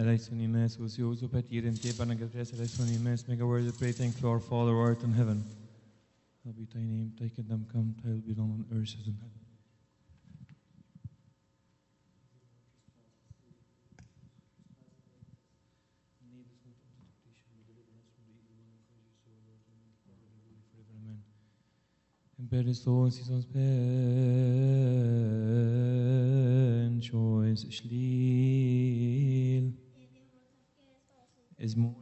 Eleisonimes, Usiusu Petirim, Tepanagatres, Eleisonimes, make a word of prayer, thank to our Father who art in heaven. Hallowed be thy name, thy kingdom come, thy will be done on earth as in heaven. Beristos is ben choice schlil is more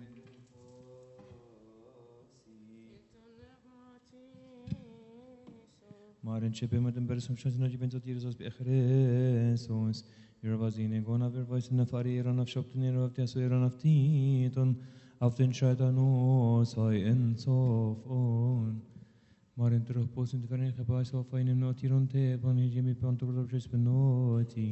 Maren Chippe mit dem Berisum Schossen und ben so Jesus be Christus ihr vazine gona ver voice na fariran auf Schopten auf der Säuren auf Titon auf den Scheitern sei in so Maren terug post in de verenigde baas of in een notironte van Jimmy Pantour op just benoti.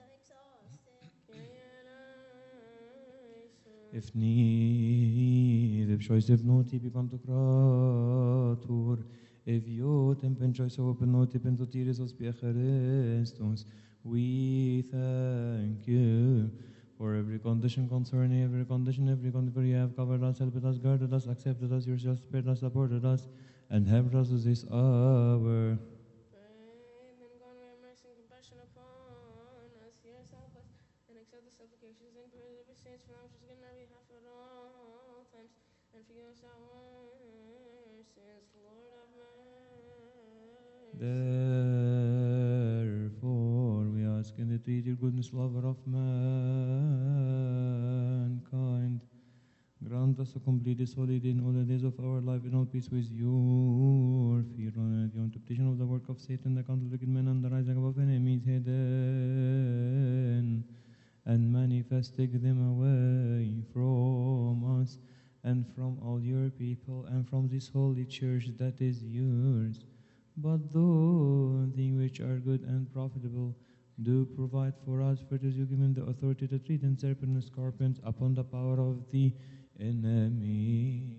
If need, if choice if noti bi Pantocrator, if you tempen choice of benoti pentotiris os Christus, we thank you for every condition concerning every condition for you have covered us, helped us, guarded us, accepted us, yourself spared us, supported us. And have us this hour. Amen. God, may have mercy and compassion upon us. Hear us, help us, and accept the supplications and prayers of your saints, for them which is good in our behalf at all times, and forgive us our sins. Lord, have mercy. Therefore, we ask in the treaty goodness, lover of mankind, grant us to complete this holiday in all the days of our life in all peace with your fear and the interpretation of the work of Satan, the counsel of wicked men, and the rising above enemies hidden, and manifesting them away from us and from all your people and from this holy church that is yours. But those things which are good and profitable do provide for us, for it is you given the authority to tread on serpents and scorpions upon the power of the enemy.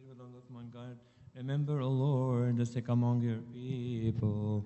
Lord of mankind, remember, O Lord, the sick among your people.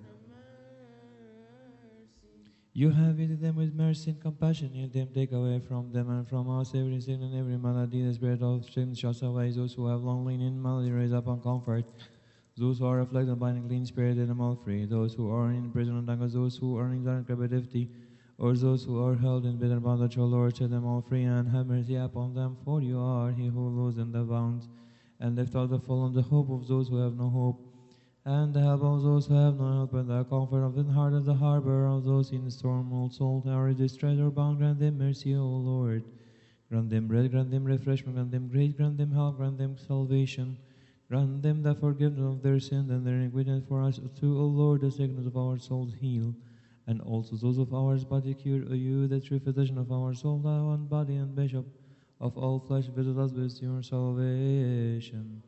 You have visited them with mercy and compassion. Heal them, take away from them and from us every sin and every malady. The spirit of strength shuts away those who have long lain in malady, raise up and comfort. Those who are afflicted by a clean spirit, let them all free. Those who are in prison and anguish, those who are in captivity, or those who are held in bitter bondage, O Lord, set them all free and have mercy upon them. For you are He who loosens the bonds and lift out the fallen, the hope of those who have no hope, and the help of those who have no help, and the comfort of the heart of the harbor of those in storm, all soul, tower, distress, or bound. Grant them mercy, O Lord. Grant them bread, grant them refreshment, grant them grace, grant them help, grant them salvation. Grant them the forgiveness of their sins and their iniquities. For us too, O Lord, the sickness of our souls heal, and also those of ours body cure. O you, the true physician of our soul, thou and body and bishop of all flesh, visit us with your salvation.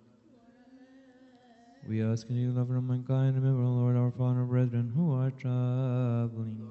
We ask in you, lover of mankind, remember, O Lord, our father brethren who are traveling,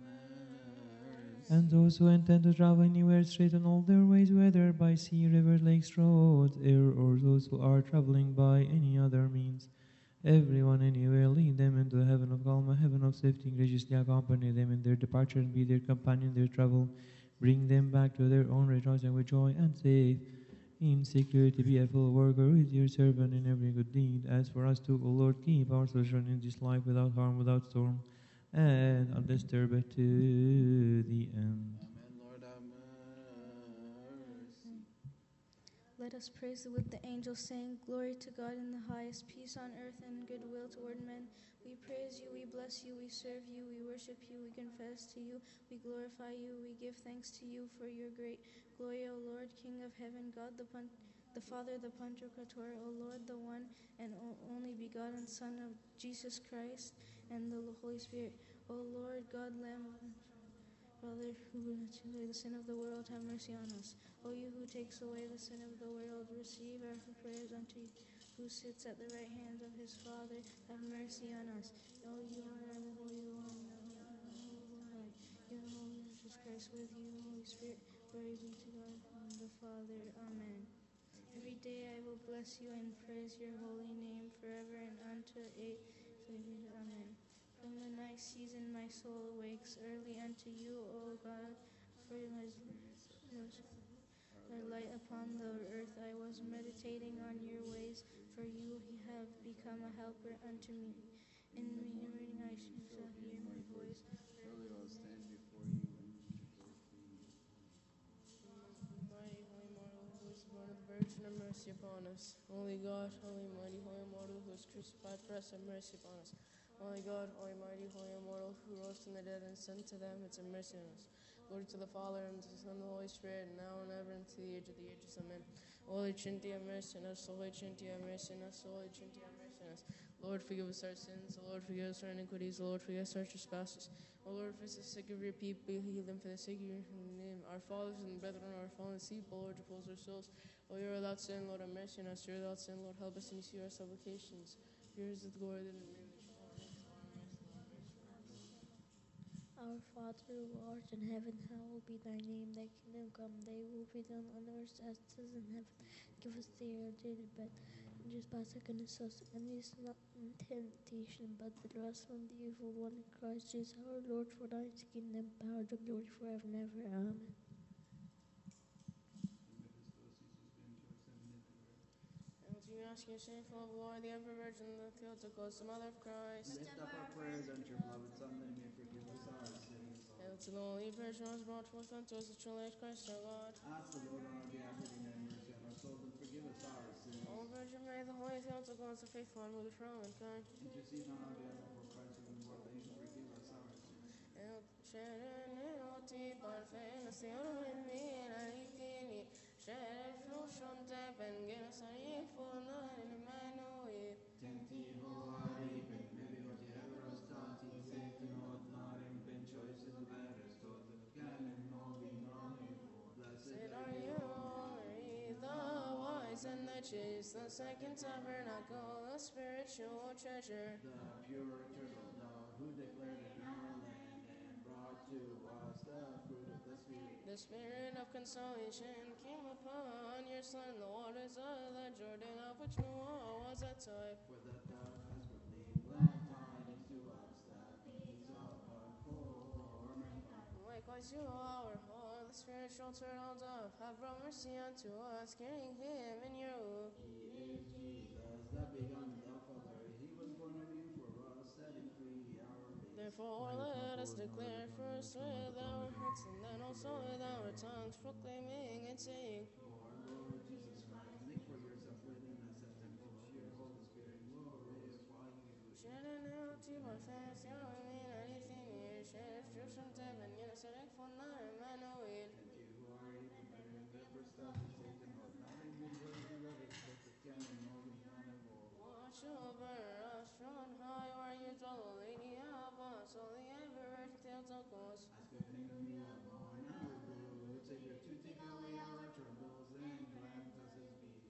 and those who intend to travel anywhere, straighten all their ways, whether by sea, rivers, lakes, roads, air, or those who are traveling by any other means. Everyone anywhere, lead them into a heaven of calm, a heaven of safety. Graciously accompany them in their departure and be their companion in their travel. Bring them back to their own rejoicing with joy and safe. In security, be a full worker with your servant in every good deed. As for us too, O Lord, keep our sojourn in this life without harm, without storm, and undisturbed to the end. Amen, Lord, have mercy. Let us praise with the angels, saying, Glory to God in the highest, peace on earth and goodwill toward men. We praise you, we bless you, we serve you, we worship you, we confess to you, we glorify you, we give thanks to you for your great glory, O Lord, King of heaven, God the Father, the Pantocrator, O Lord, the one and only begotten Son of Jesus Christ, and the Holy Spirit. O Lord, God, Lamb of Father, who takes away the sin of the world, have mercy on us. O you who takes away the sin of the world, receive our prayers unto you, who sits at the right hand of his Father, have mercy on us. O you are the Holy One, you the Holy Jesus Christ, with you, Holy Spirit, glory be to God and the Father. Amen. Every day I will bless you and praise your holy name forever and unto age. Amen. From the night season my soul awakes early unto you, O God, for my light upon the earth. I was meditating on your ways, for you have become a helper unto me. In reading I shall hear my voice. Surely I will stand before you and worship you. Mighty, holy, mortal, who is born of the Virgin, have mercy upon us. Holy God, holy, mighty, holy, mortal, who is crucified for us, have mercy upon us. Holy God, holy, mighty, holy, immortal, who rose from the dead and sent to them, it's a mercy on us. Glory to the Father, and to the Son, and the Holy Spirit, now and ever, and to the age of the ages. Amen. Holy Trinity, have mercy on us. Holy Trinity, have mercy on us. Holy Trinity, have mercy on us. Lord, forgive us our sins. O Lord, forgive us our iniquities. O Lord, forgive us our trespasses. O Lord, for the sake of your people, heal them for the sake of your name. Our fathers and brethren are fallen asleep. O Lord, repose our souls. O you are without sin, Lord, have mercy on us. You are without sin, Lord, help us and receive our supplications. Yours is the glory that Our Father who art in heaven, hallowed be thy name. Thy kingdom come, thy will be done on earth as it is in heaven. Give us our daily bread, and just pass against us, and lead us not in temptation, but deliver us from the evil one. In Christ Jesus our Lord, for thine is the kingdom, power, and glory forever and ever. Amen. And to you ask your sin, full of glory, the ever Virgin, the Theotokos, the Mother of Christ. Lift up our prayers unto your beloved Son, that he may forgive us our sins. Hail to the Holy Virgin, who was brought forth unto us the true light, Christ our God. Ask the Lord on our behalf that he may have mercy on our souls and forgive us our sins. O Virgin Mary, the Holy Theotokos, the faithful and mother for all mankind. Intercede on our behalf before Christ, who was born, that he may forgive us our sins. El Cerenoti Parfenasiano in me and Alitini. Sheriff Lushon Tepen, Genasari, Fulna, and Emmanuel. Tenti hoari ben mevioti eurostati setinot narem ben choices verestot canem novi nome. Blessed Blessed are you, Mary, the wise and the chaste, the second tabernacle, the spiritual treasure. the pure turtle dove who declared in our land and brought to us the fruit of the Spirit. The spirit of consolation came upon your son, the waters of the Jordan, of which Noah was a type. For that thou hast proclaimed glad tidings to us, that peace of God for mankind. Likewise you, our whole, the spiritual turtle dove, have brought mercy unto us, carrying him in your womb. He is Jesus, the begotten of the Father. He was born of you for us, setting free our faith. Therefore let us declare first with our hearts, and then also with our tongues, proclaiming and saying, Our Lord Jesus Christ, make for yourself within us a temple of your Holy Spirit, glorify you. And you who are even better than the first of the Satan, not in good works and love it, but the canon of the animal. Watch over us from high, where you dwell, O Lady of us, holy ever, tales of ghosts. As quickly when you have borne our good Savior to take away our troubles and grant us his peace.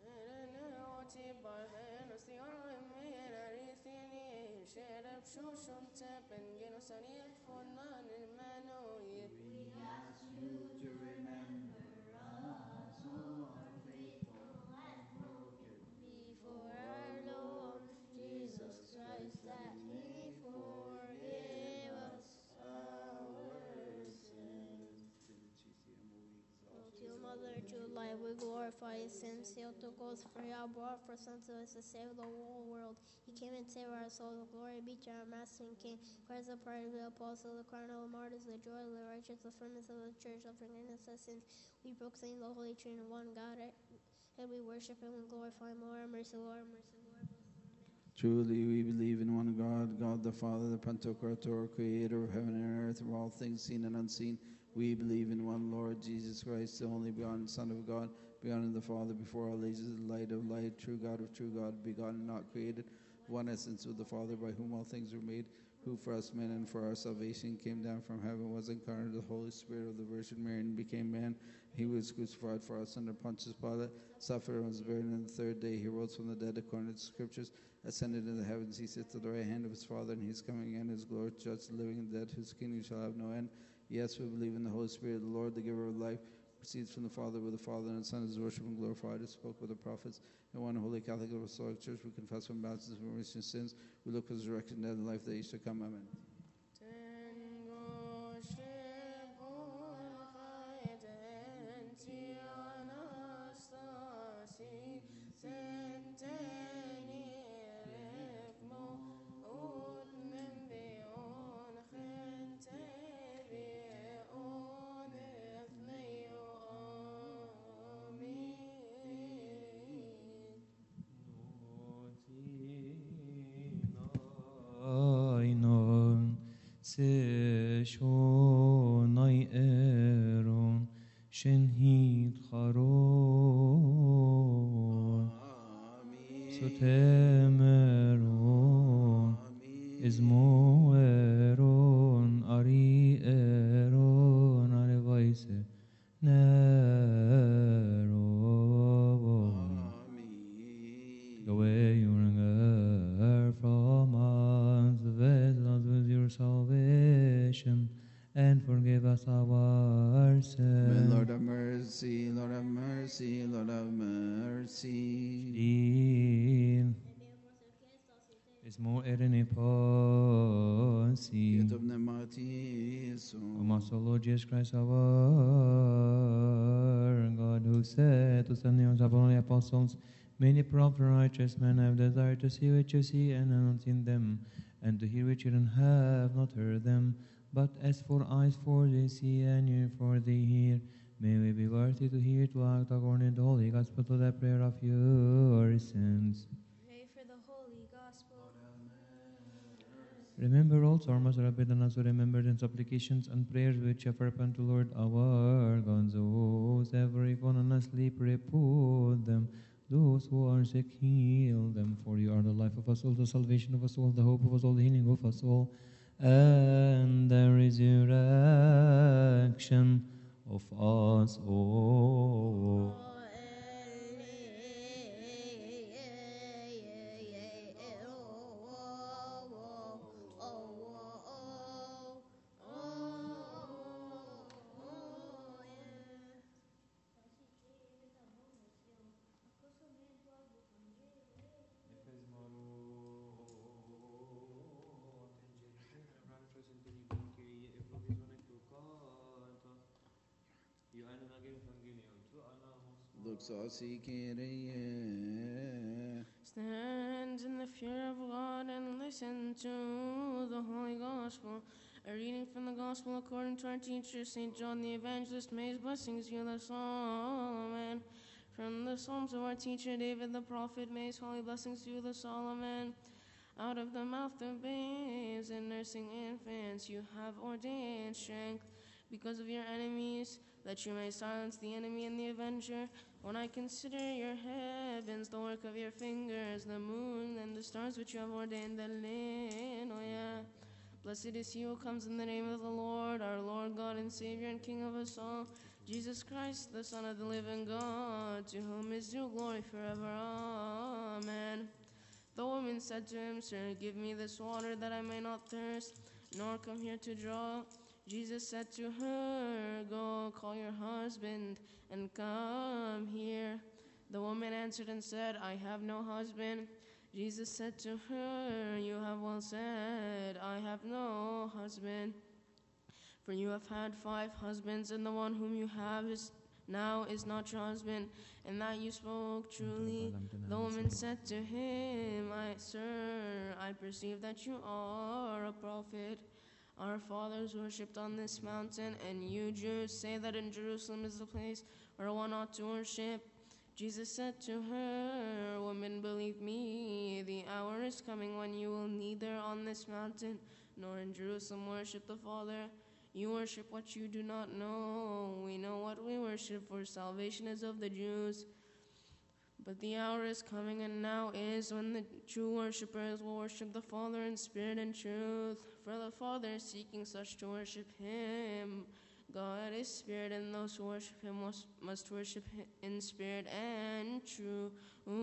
We ask you to remember us who are faithful and broken Before our Lord Jesus Christ, that He forgive us our sins. O true Mother, true light, we glorify His sins. Hail to God, for He brought for sons to us to save the whole world. He came and saved our souls. Glory be to our Master and King. Christ the pride of the apostle, the crown of the martyrs, the joy of the righteous, the firmness of the church, the forgiveness of sins. We proclaim the Holy Trinity, one God, and we worship Him and glorify Him. Lord, have mercy, Lord, have mercy, Lord. Truly we believe in one God, God the Father, the Pantocrator, creator of heaven and earth, of all things seen and unseen. We believe in one Lord Jesus Christ, the only begotten Son of God, begotten of the Father before all ages, the light of light, true God of true God, begotten, not created, one essence with the Father, by whom all things were made, who for us men and for our salvation came down from heaven, was incarnate of the Holy Spirit of the Virgin Mary, and became man. He was crucified for us under Pontius Pilate, suffered and was buried, and the third day he rose from the dead according to the Scriptures, ascended into the heavens. He sits at the right hand of his Father, and he is coming again in his glory to judge the living and the dead, whose kingdom shall have no end. Yes, we believe in the Holy Spirit, the Lord, the giver of life, proceeds from the Father, with the Father and the Son is worshipped and glorified, who spoke with the prophets. In one holy Catholic and Apostolic Church, we confess from baptism for remission of sins. We look for the resurrection dead and life that he shall come. Amen. Ainon se shonai eron shenhit charon sotemeron izmo eron ari eron arevaise neron away your anger from us, visit us with your salvation, and forgive us our sins. Lord have mercy, Lord have mercy, Lord have mercy. In is more erene posi. Yet of Nemati, O Master Lord Jesus Christ, our God, who said to send the holy apostles, many prophets and righteous men have desired to see what you see and have not seen them, and to hear what you have not heard them. But as for eyes for they see, and ears for they hear, may we be worthy to hear, to act according to the holy gospel, to the prayer of your sins. Pray for the Holy Gospel. Remember also our Most Rabbi and also remembered in supplications and prayers which have opened to Lord our God. Those every one asleep, repose them. Those who are sick, heal them. For you are the life of us all, the salvation of us all, the hope of us all, the healing of us all, and the resurrection of us all. doxasi Kyrie. Stand in the fear of God and listen to the Holy Gospel. A reading from the Gospel according to our teacher, St. John the Evangelist. May his blessings fill us all. Amen. From the Psalms of our teacher David the prophet, may his holy blessings fill us all. Amen. Out of the mouth of babes and nursing infants, you have ordained strength because of your enemies, that you may silence the enemy and the avenger. When I consider your heavens, the work of your fingers, the moon and the stars which you have ordained, Alleluia. Blessed is he who comes in the name of the Lord, our Lord God and Savior and King of us all, Jesus Christ, the Son of the living God, to whom is due glory forever. Amen. The woman said to him, Sir, give me this water that I may not thirst, nor come here to draw. Jesus said to her, Go, call your husband, and come here. The woman answered and said, I have no husband. Jesus said to her, You have well said, I have no husband. For you have had 5 husbands, and the one whom you have now is not your husband, and that you spoke truly. The woman said to him, Sir, I perceive that you are a prophet. Our fathers worshipped on this mountain, and you Jews say that in Jerusalem is the place where one ought to worship. Jesus said to her, Woman, believe me, the hour is coming when you will neither on this mountain nor in Jerusalem worship the Father. You worship what you do not know. We know what we worship, for salvation is of the Jews. But the hour is coming, and now is, when the true worshippers will worship the Father in spirit and truth. For the Father is seeking such to worship him. God is spirit, and those who worship him must worship him in spirit and truth.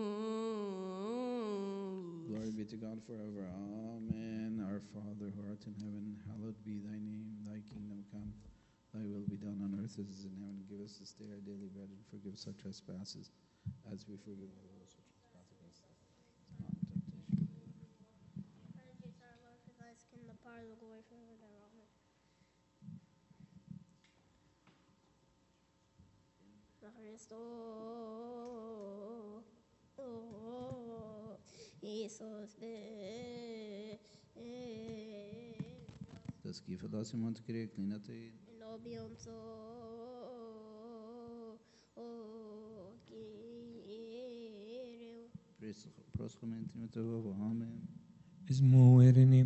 Glory be to God forever. Amen. Our Father who art in heaven, hallowed be thy name. Thy kingdom come. Thy will be done on earth as it is in heaven. Give us this day our daily bread, and forgive us our trespasses, as we forgive those who trespass against us. Not in temptation. Praise be to our Lord, for thy is the kingdom, the power, the glory forever and ever. Amen. Cristo, Jesus Das Gifadas im Monte Kyrie Klinate. Nobianzo, Kyrie. Proscomenti Metavo. Amen. Ismo erini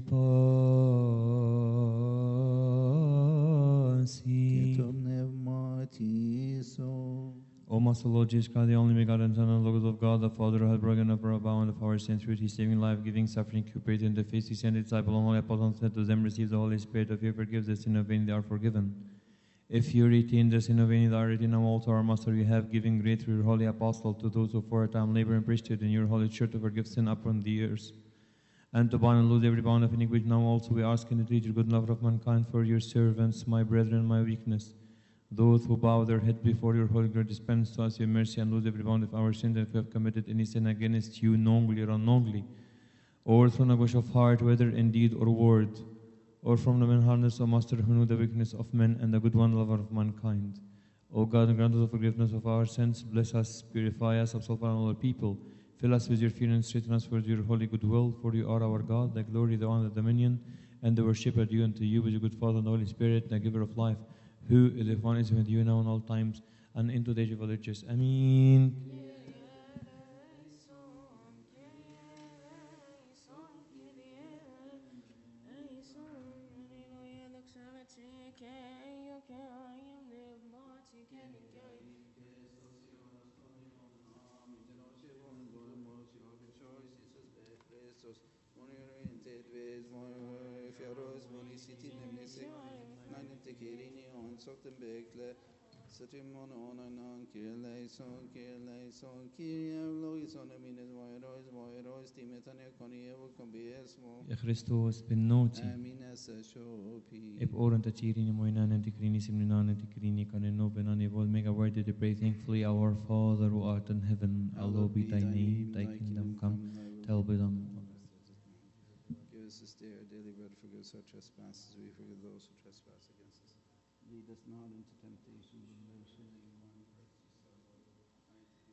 pasi. Ketom pneumatiso. O Master Lord Jesus God, the only begotten Son and Logos of God, the Father who hath broken up our bound of our sins through his saving life, giving suffering, recuperated in the face, he sent his disciple and holy apostles, said to them, Receive the Holy Spirit, if you forgive the sin of any, they are forgiven. If you retain the sin of any, they are retained. Also, our Master, you have given great through your holy apostle to those who for a time labor in priesthood in your holy church to forgive sin upon the earth, and to bind and loose every bound of iniquity. Now also we ask and entreat your good love of mankind for your servants, my brethren, my weakness. Those who bow their head before your holy glory, dispense to us your mercy and lose every bound of our sins. And if we have committed any sin against you, knowingly or unknowingly, or through anguish of heart, whether in deed or word, or from the man-hardness, O Master, who knew the weakness of men and the good one, lover of mankind. O God, grant us the forgiveness of our sins, bless us, purify us, absolve all our people, fill us with your fear and strengthen us with your holy goodwill. For you are our God, the glory, the honor, the dominion, and the worship are due unto you, with your good Father and the Holy Spirit, the giver of life, who is if one is with you now in all times, and into the age of all ages. Amen. Satimon onanan kireleison Kyrie eulogison amines voirois timetane konievo combiesmo. Ja Christus benoti. Amines shopi. Ep oren tatirini moinan and tikrini simninan and tikrini kaneno benani vol mega worthy to pray thankfully, our Father who art in heaven, hallowed be thy name, thy kingdom come, thy will be done. Give us this day our daily bread, forgive us our trespasses, we forgive those who trespass against us. Lead us not into temptation, but deliver us from evil.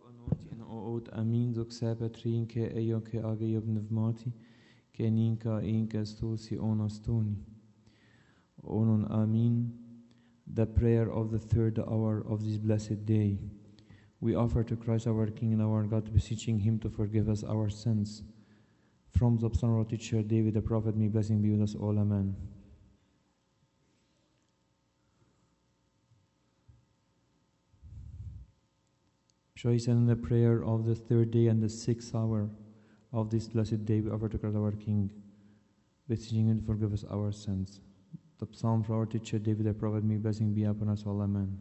anoti en oot amin dok sapatrin ke eyo ke ageyob nevmati ke ninka inka stusi onastoni. Onon amin. The prayer of the third hour of this blessed day. We offer to Christ our King and our God, beseeching him to forgive us our sins. From the Psalm of our teacher David the prophet, may blessing be with us all. Amen. Choice in the prayer of the third day and the sixth hour of this blessed day, we offer to Christ our King, beseeching him to forgive us our sins. The psalm for our teacher David the prophet, may blessing be upon us all. Amen.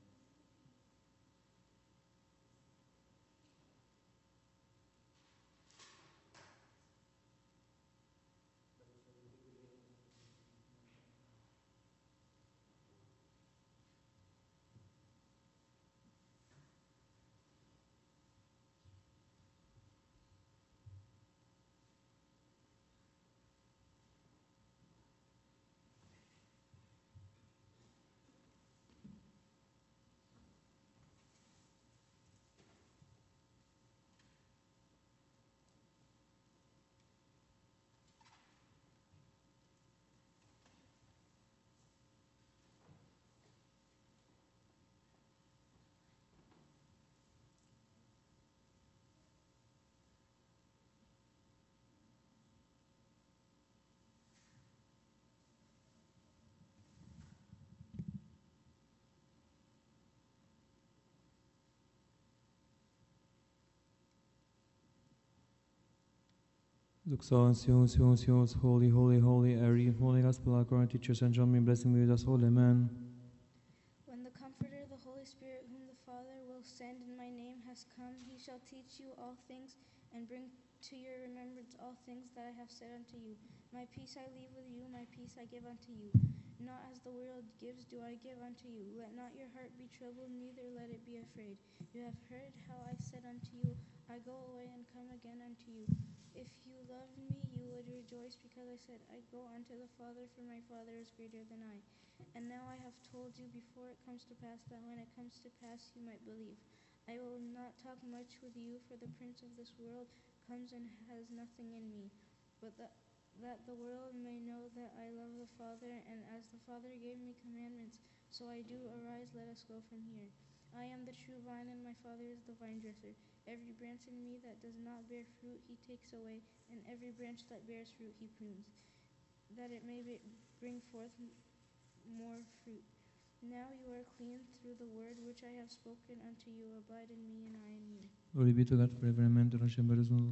Luxons, holy, holy, holy, Ari, holy gospel, according to teachers and John, may blessing be with us all. Amen. When the Comforter, the Holy Spirit, whom the Father will send in my name, has come, he shall teach you all things and bring to your remembrance all things that I have said unto you. My peace I leave with you, my peace I give unto you. Not as the world gives do I give unto you. Let not your heart be troubled, neither let it be afraid. You have heard how I said unto you, I go away and come again unto you. If you loved me, you would rejoice, because I said, I go unto the Father, for my Father is greater than I. And now I have told you before it comes to pass, that when it comes to pass you might believe. I will not talk much with you, for the prince of this world comes and has nothing in me. But that the world may know that I love the Father, and as the Father gave me commandments, so I do. Arise, let us go from here. I am the true vine, and my Father is the vine dresser. Every branch in me that does not bear fruit he takes away, and every branch that bears fruit he prunes, that it may bring forth more fruit. Now you are clean through the word which I have spoken unto you. Abide in me, and I in you. Glory be to God forever. Amen. To Hashem,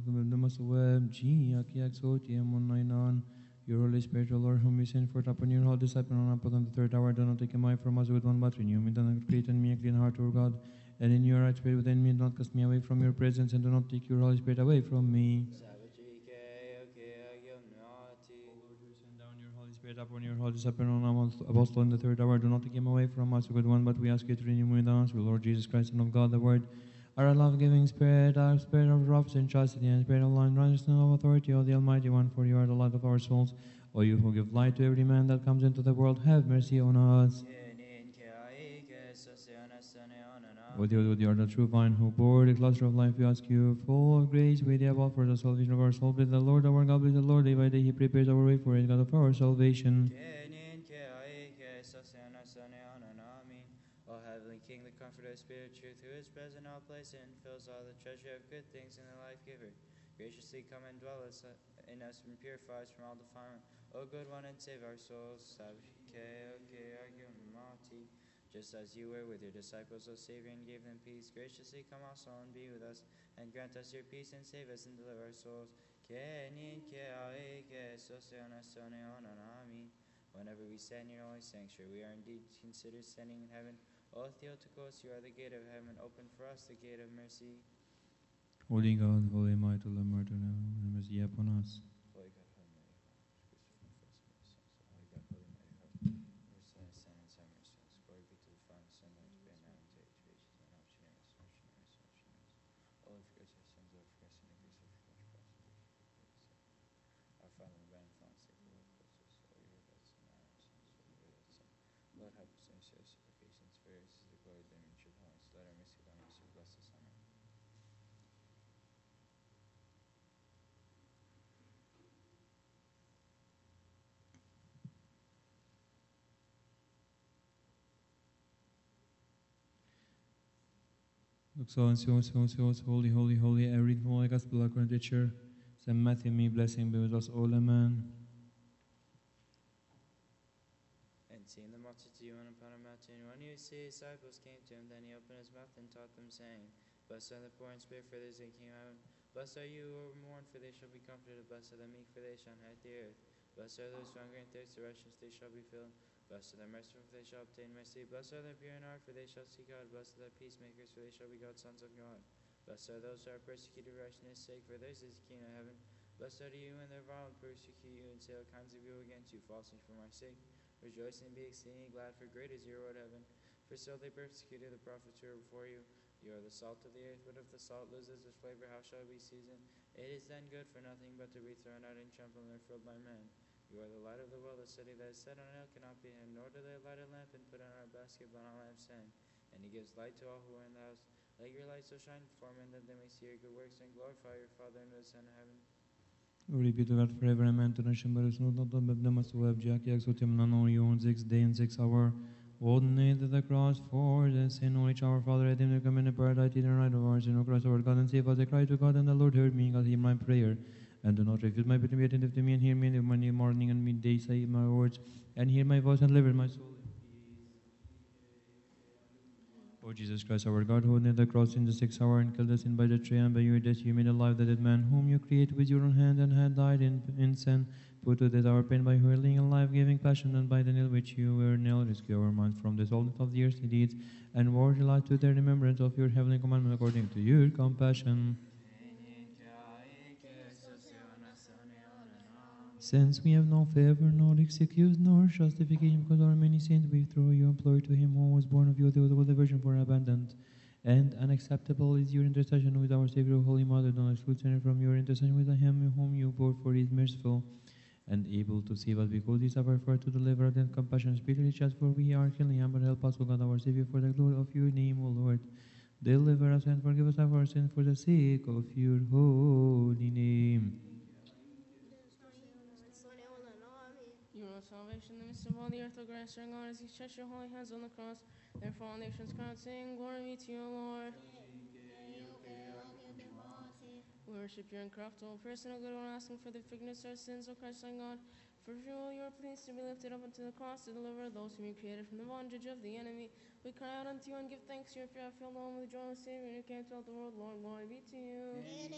your Holy Spirit, O Lord, whom you sent forth upon your holy disciple and upon the third hour, do not take him away from us with one but renew me. Do not create in me a clean heart, O God, and in your right spirit within me. Do not cast me away from your presence, and do not take your Holy Spirit away from me. Lord, you send down your Holy Spirit upon your holy disciple and apostle in the third hour. Do not take him away from us, O good one, but we ask you to renew with us, O Lord Jesus Christ, Son of God, the Word, our love-giving Spirit, our Spirit of righteousness and chastity, and Spirit of light, righteousness, and of authority, O the Almighty One, for you are the light of our souls. O you who give light to every man that comes into the world, have mercy on us. O you are the true vine, who bore the cluster of life, we ask you, full of grace, we the above for the salvation of our soul. Bless the Lord our God, bless the Lord, day by day he prepares our way for it, God of our salvation. O heavenly King, the Comforter of Spirit, truth, who is present in all places and fills all the treasure of good things in the life giver, graciously come and dwell in us and purify us from all defilement. O good one, and save our souls. Just as you were with your disciples, O Savior, and gave them peace, graciously come also and be with us, and grant us your peace, and save us and deliver our souls. Whenever we stand in your holy sanctuary, we are indeed considered standing in heaven. O Theotokos, you are the gate of heaven. Open for us the gate of mercy. Holy God, holy might, O Lord, have mercy upon us. Holy God, holy mighty God, crucified for us and sins. Holy God, holy mighty God, mercy on us sinners, have mercy on us. Glory be to the Father, Son, and Holy Spirit, now and to age of ages. And now to us, O Lord, forgive us our sins, Lord, forgive us and increase our faith, cross and our Father, in the Father, save the Lord, bless us. O you without sin, now our sins, O you without sin. Lord, help us and save us, supplications, for yours is the glory, the nature, the holiness. Let our mercy, God, mercy, bless us. Amen. Holy, holy, holy. I read from Holy Gospel according to Sir Saint Matthew. May blessing be with us all. Amen. And seeing the multitude went upon a mountain, when his disciples came to him, then he opened his mouth and taught them, saying, Blessed are the poor in spirit, for theirs is the kingdom of heaven. Blessed are you who mourn, for they shall be comforted. Blessed are the meek, for they shall inherit the earth. Blessed are those who hunger and thirst for righteousness, they shall be filled. Blessed are the merciful, for they shall obtain mercy. Blessed are the pure in heart, for they shall see God. Blessed are the peacemakers, for they shall be called sons of God. Blessed are those who are persecuted for righteousness' sake, for theirs is the kingdom of heaven. Blessed are you when they revile and persecute you, and say all kinds of evil against you, falsely for my sake. Rejoice and be exceedingly glad, for great is your reward of heaven. For so they persecuted the prophets who were before you. You are the salt of the earth, but if the salt loses its flavor, how shall it be seasoned? It is then good for nothing but to be thrown out and trampled and filled by men. You are the light of the world. A city that is set on a hill cannot be hidden, nor do they light a lamp and put it on a basket, but on a lampstand. And he gives light to all who are in the house. Let your light so shine before men that they may see your good works and glorify your Father in the Son of heaven. Glory be to God forever. Amen. To nation barus not not but them as web jack yak so tim nano yon 6 day and 6 hour. Ordinate the cross for the sin on each our Father, redeem to come in the paradise in the right of ours, in O Christ our God, and save us. I cry to God, and the Lord heard me, God hear my prayer. And do not refuse my pity, be attentive to me, and hear me in the morning and midday, say my words, and hear my voice, and deliver my soul. O Jesus Christ, our God, who nailed the cross in the 6th hour and killed us in by the tree, and by your death you made alive the dead man, whom you created with your own hand and had died in sin, put to death our pain by hurling a life-giving passion, and by the nail which you were nailed, rescue our minds from the solid of the earthly deeds, and ward life to the remembrance of your heavenly commandment according to your compassion. Since we have no favor, nor excuse, nor justification because of our many sins, we through you implore to him who was born of you, the Virgin, for abundant and unacceptable is your intercession with our Savior, Holy Mother. Don't exclude sinner from your intercession with him whom you bore, for he is merciful and able to save us, because he suffered for us to deliver us in compassion. Speedily just for we are killing him, but help us, O God, our Savior, for the glory of your name, O Lord. Deliver us and forgive us our sins for the sake of your holy name. You are salvation in the midst of all the earth, O gracious God, as you stretch your holy hands on the cross. Therefore all nations cry out, saying, Glory be to you, O Lord. We worship you in craft, O person, O good one, asking for the forgiveness of our sins, O Christ, our God. For you are pleased to be lifted up unto the cross to deliver those whom you created from the bondage of the enemy. We cry out unto you and give thanks to you, for you have filled the home with the joy of the Savior, and you came to all the world. Lord, glory be to you.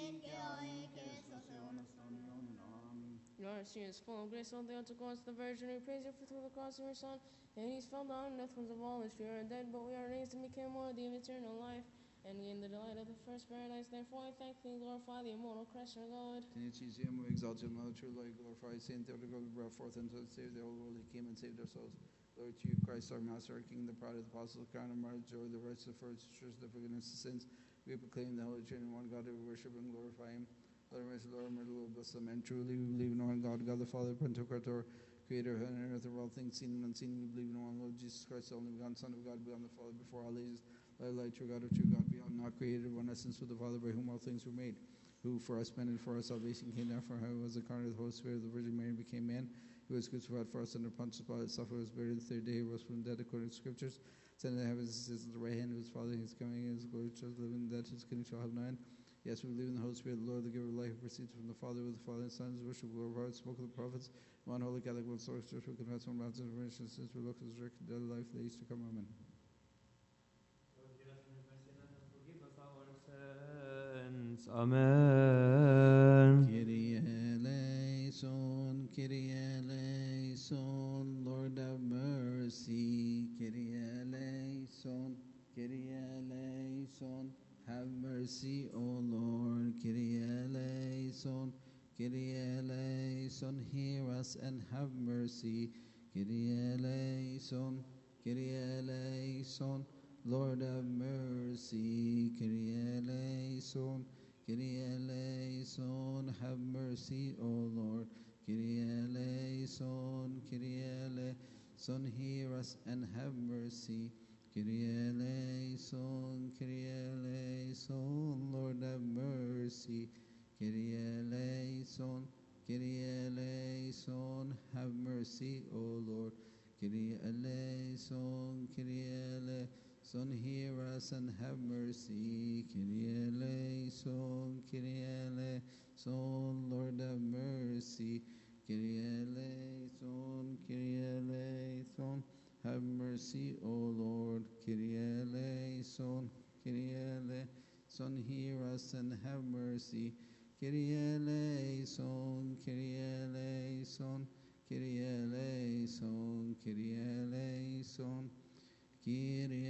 Your mercy is full of grace, O Thou, to us, the Virgin. We praise you for through the cross of your Son, and he's fell down, death was abolished. We are dead, but we are raised and became worthy of eternal life, and gain the delight of the first paradise. Therefore I thank thee and glorify the immortal Christ our God. We exalt you, Mother, true light, glorify Saint Theodore, brought forth unto the Savior, the whole world. He came and saved our souls. Glory to you, Christ, our Master, our King, the pride of the apostles, crown of martyrs, joy, the rights of the first church, the forgiveness of sins. We proclaim the Holy Trinity, one God, we worship and glorify him. Lord of mercy, Lord of mercy, Lord bless them. And truly we believe in one God, God the Father, Pantocrator, creator of heaven and earth, of all things seen and unseen. We believe in one Lord Jesus Christ, the only begotten Son of God, beyond the Father, before all ages. Light, true God of true God, beyond, not created, one essence with the Father, by whom all things were made, who for us men and for our salvation came down from heaven, was incarnate of the Holy Spirit of the Virgin Mary, became man, who was crucified for us under Pontius Pilate, suffered, was buried, the third day, rose from the dead according to the Scriptures, ascended to the heavens, sits at the right hand of his Father, his coming, and his glory, to living, that his kingdom shall have no end. Yes, we believe in the Holy Spirit, the Lord, the giver of life, who proceeds from the Father, with the Father and Son, is worship, glorified, spoke of the prophets, one holy Catholic, one source, church, we confess one baptism of remission of sins, we look to the resurrection, dead life, the age to come. Amen. Amen. Kyrie eleison, Kyrie eleison, Lord have mercy. Kyrie eleison, Kyrie eleison, have mercy, O Lord. Kyrie eleison, Kyrie eleison, hear us and have mercy. Kyrie eleison, Kyrie eleison, Lord have mercy. Kyrie eleison, Kyrie eleison, have mercy, O Lord. Kyrie eleison, Kyrie eleison, hear us and have mercy. Kyrie eleison, Kyrie eleison, Lord have mercy. Kyrie eleison, Kyrie eleison, have mercy, O Lord. Kyrie eleison, Kyrie eleison, Son, hear us and have mercy. Kyrie eleison, Kyrie eleison, Lord have mercy. Kyrie eleison, Kyrie eleison, have mercy, O Lord. Kyrie eleison, Kyrie eleison, hear us and have mercy. Kyrie eleison, Kyrie eleison, Kyrie eleison, Kyrie eleison, Kyrie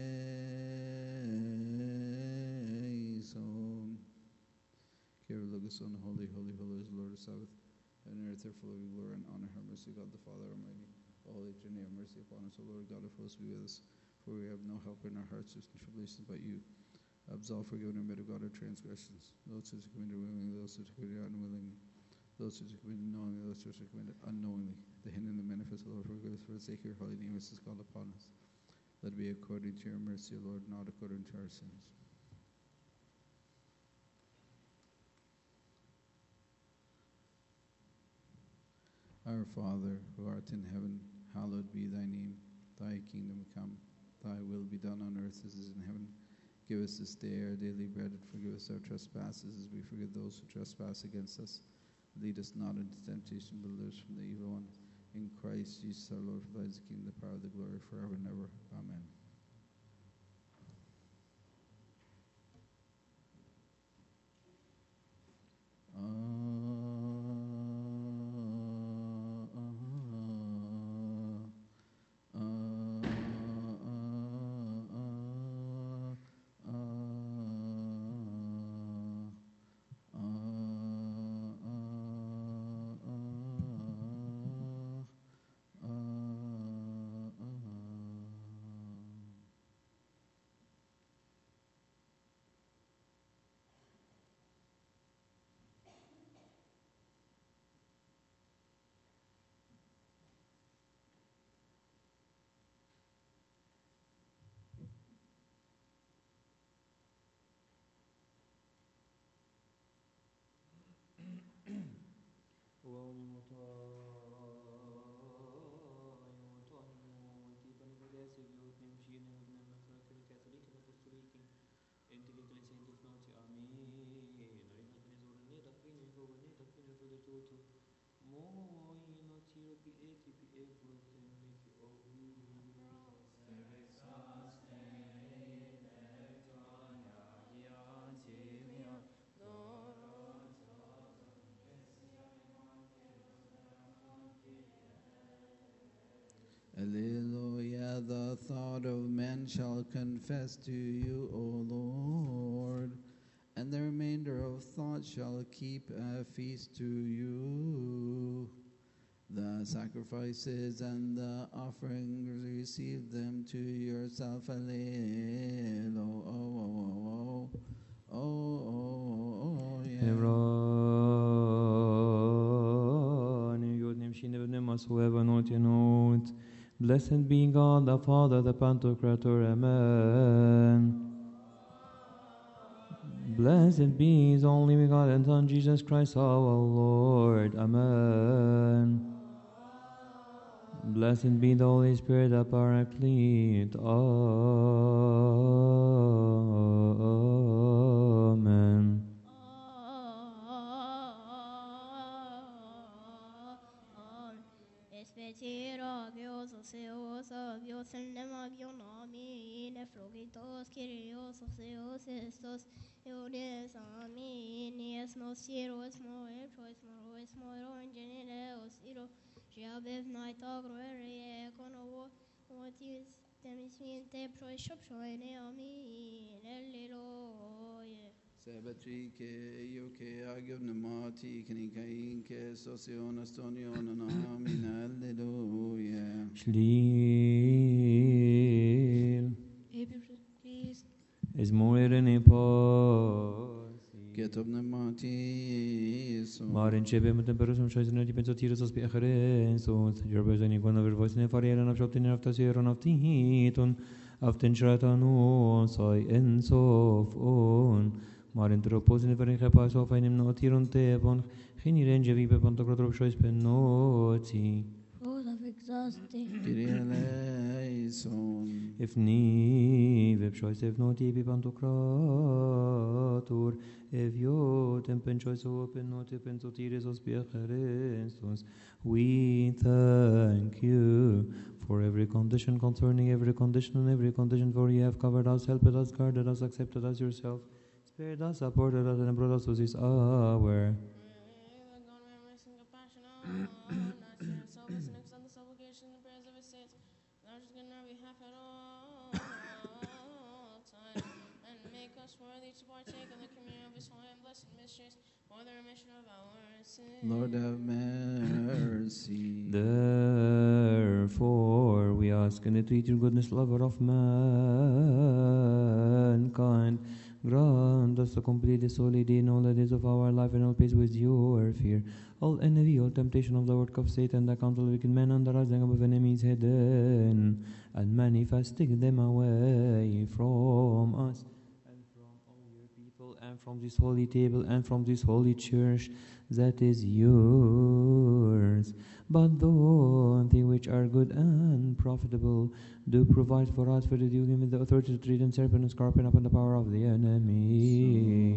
eleison. Kyrie eleison, holy, holy, holy is the Lord of Sabbath. Heaven and earth are full of your glory and honor. Have mercy, God the Father Almighty. O Holy Trinity, have mercy upon us. O Lord God of hosts, be with us. For we have no help in our hearts and tribulations but you. Absolve, forgive, and remit, O God, our transgressions. Those who have committed willingly, those who have committed unwillingly, those who have committed knowingly, those who have committed unknowingly. The hidden and the manifest, O Lord, forgive us for the sake of your holy name, which is called upon us. Let it be according to your mercy, O Lord, not according to our sins. Our Father, who art in heaven, hallowed be thy name. Thy kingdom come, thy will be done on earth as it is in heaven. Give us this day our daily bread, and forgive us our trespasses as we forgive those who trespass against us. Lead us not into temptation, but deliver us from the evil one. In Christ Jesus our Lord, for thine is the kingdom, the power, the glory, forever and ever. Amen. Alleluia, the thought of men shall confess to you, O Lord, and the remainder of thought shall keep a feast to you. The sacrifices and the offerings, receive them to yourself. Alleluia. Blessed be God the Father, the Pantocrator. Amen. Blessed be His only begotten Son, Jesus Christ our Lord. Amen. Blessed be the Holy Spirit, the Paraclete. Amen. Espetira Dios oseos Dios el nemagion amin eflogitos Kyrios oseos estos eures amin esmos sieros moeros engenereos iro Jabev naita groere konovo motis demisminte proishopshoine amin Alleluia. Sabatri ke yoke agyon namati kanikain ke sosion astonion amin. Alleluia. Schlil. Please. Es morir ne posi. Get up namati so. Maar începem met temperăm și să ne pentru tine să spie Christus. Jerbezeni când ver voice ne fariera na șoptin naftasiera naftiton. Aften shratanu sai ensof on. Maar in tropozine verin gepas of einem notiron tebon. Geen renge wie be pantocrator shois penoti. Full of Zosti. Kyrie eleison. Ifni vepshois evnoti bipantocratur, eviotem penchois open noti pentotiris os Christus. We thank you for every condition concerning every condition and every condition, for you have covered us, helped us, guarded us, accepted us yourself, spared us, supported us, and brought us to this hour. Pray that God may have mercy and compassion on us, hear us, help us, and accept the supplications and prayers of his saints. Thou just good on our behalf at all times, and make us worthy to partake of the communion of his holy and blessed mysteries for the remission of our sins. Lord have mercy. Therefore, we ask in the eternal goodness, lover of mankind, grant us to complete this holy day in all the days of our life, and all peace with your fear. All envy, all temptation of the work of Satan, the counsel of wicked men, and the rising up of enemies hidden, and manifesting them away from us, and from all your people, and from this holy table, and from this holy church that is yours. But those things which are good and profitable, do provide for us, for the due given the authority to tread on serpent and scorpion upon the power of the enemy.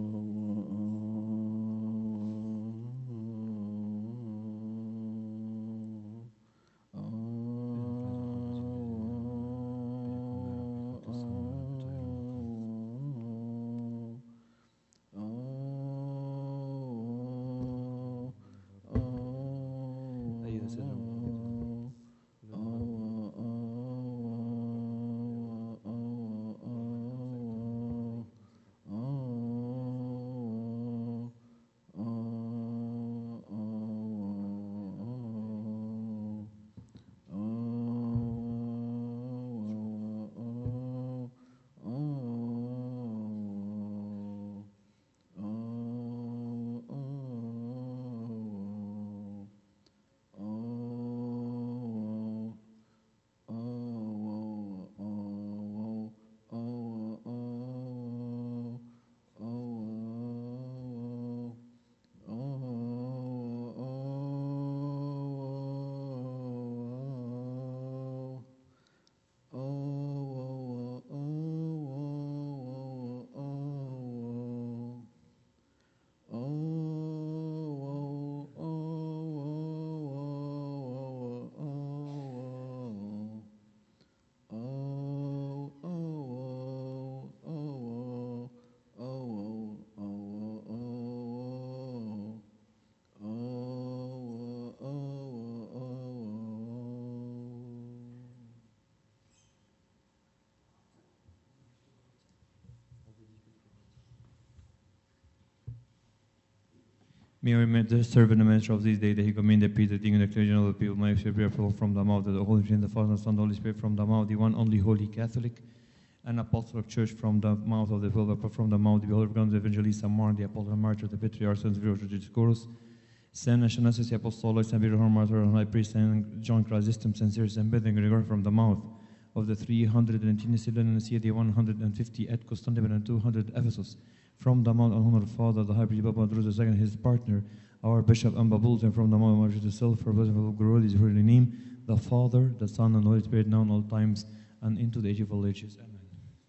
May we serve in the ministry of this day, that he commend the peace, the thing, and the clergy of the people, may be prayerful from the mouth of the Holy Trinity, the Father, the Son, and the Holy Spirit, from the mouth of the one only holy Catholic and Apostolic Church, from the mouth of the Pope, from the mouth of the Holy Virgin, the Evangelist, Mark, the Apostle, and Martyr, the Patriarchs, and the Virgin Chorus, Saint Athanasius, the Apostolic, Saint Peter, Martyr, and High Priest, Saint John Chrysostom, Saint Cyrus, and Bethany, Gregor, from the mouth of the 310 in Ceylon, and the 150 at Constantinople, and 200 Ephesus, from the mouth of honor Father, the High Priest, Papa Andrews II, his partner, our Bishop Ambabuls, and from the mouth of Martyr to self, for blessing of glory, his holy name, the Father, the Son, and the Holy Spirit, now and all times, and into the age of all ages. Amen.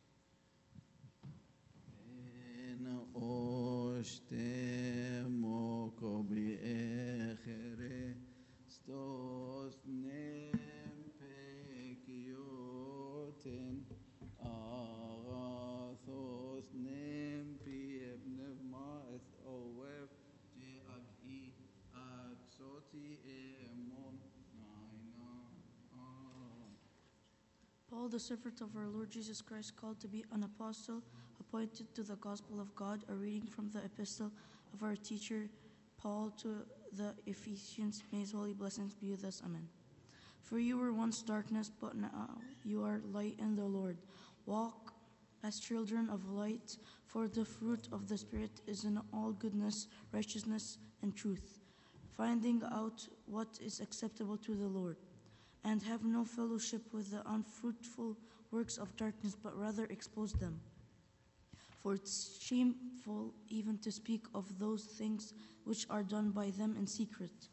Paul, the servant of our Lord Jesus Christ, called to be an apostle, appointed to the gospel of God, a reading from the epistle of our teacher Paul to the Ephesians. May his holy blessings be with us. Amen. For you were once darkness, but now you are light in the Lord. Walk as children of light, for the fruit of the Spirit is in all goodness, righteousness, and truth, finding out what is acceptable to the Lord. And have no fellowship with the unfruitful works of darkness, but rather expose them. For it's shameful even to speak of those things which are done by them in secret.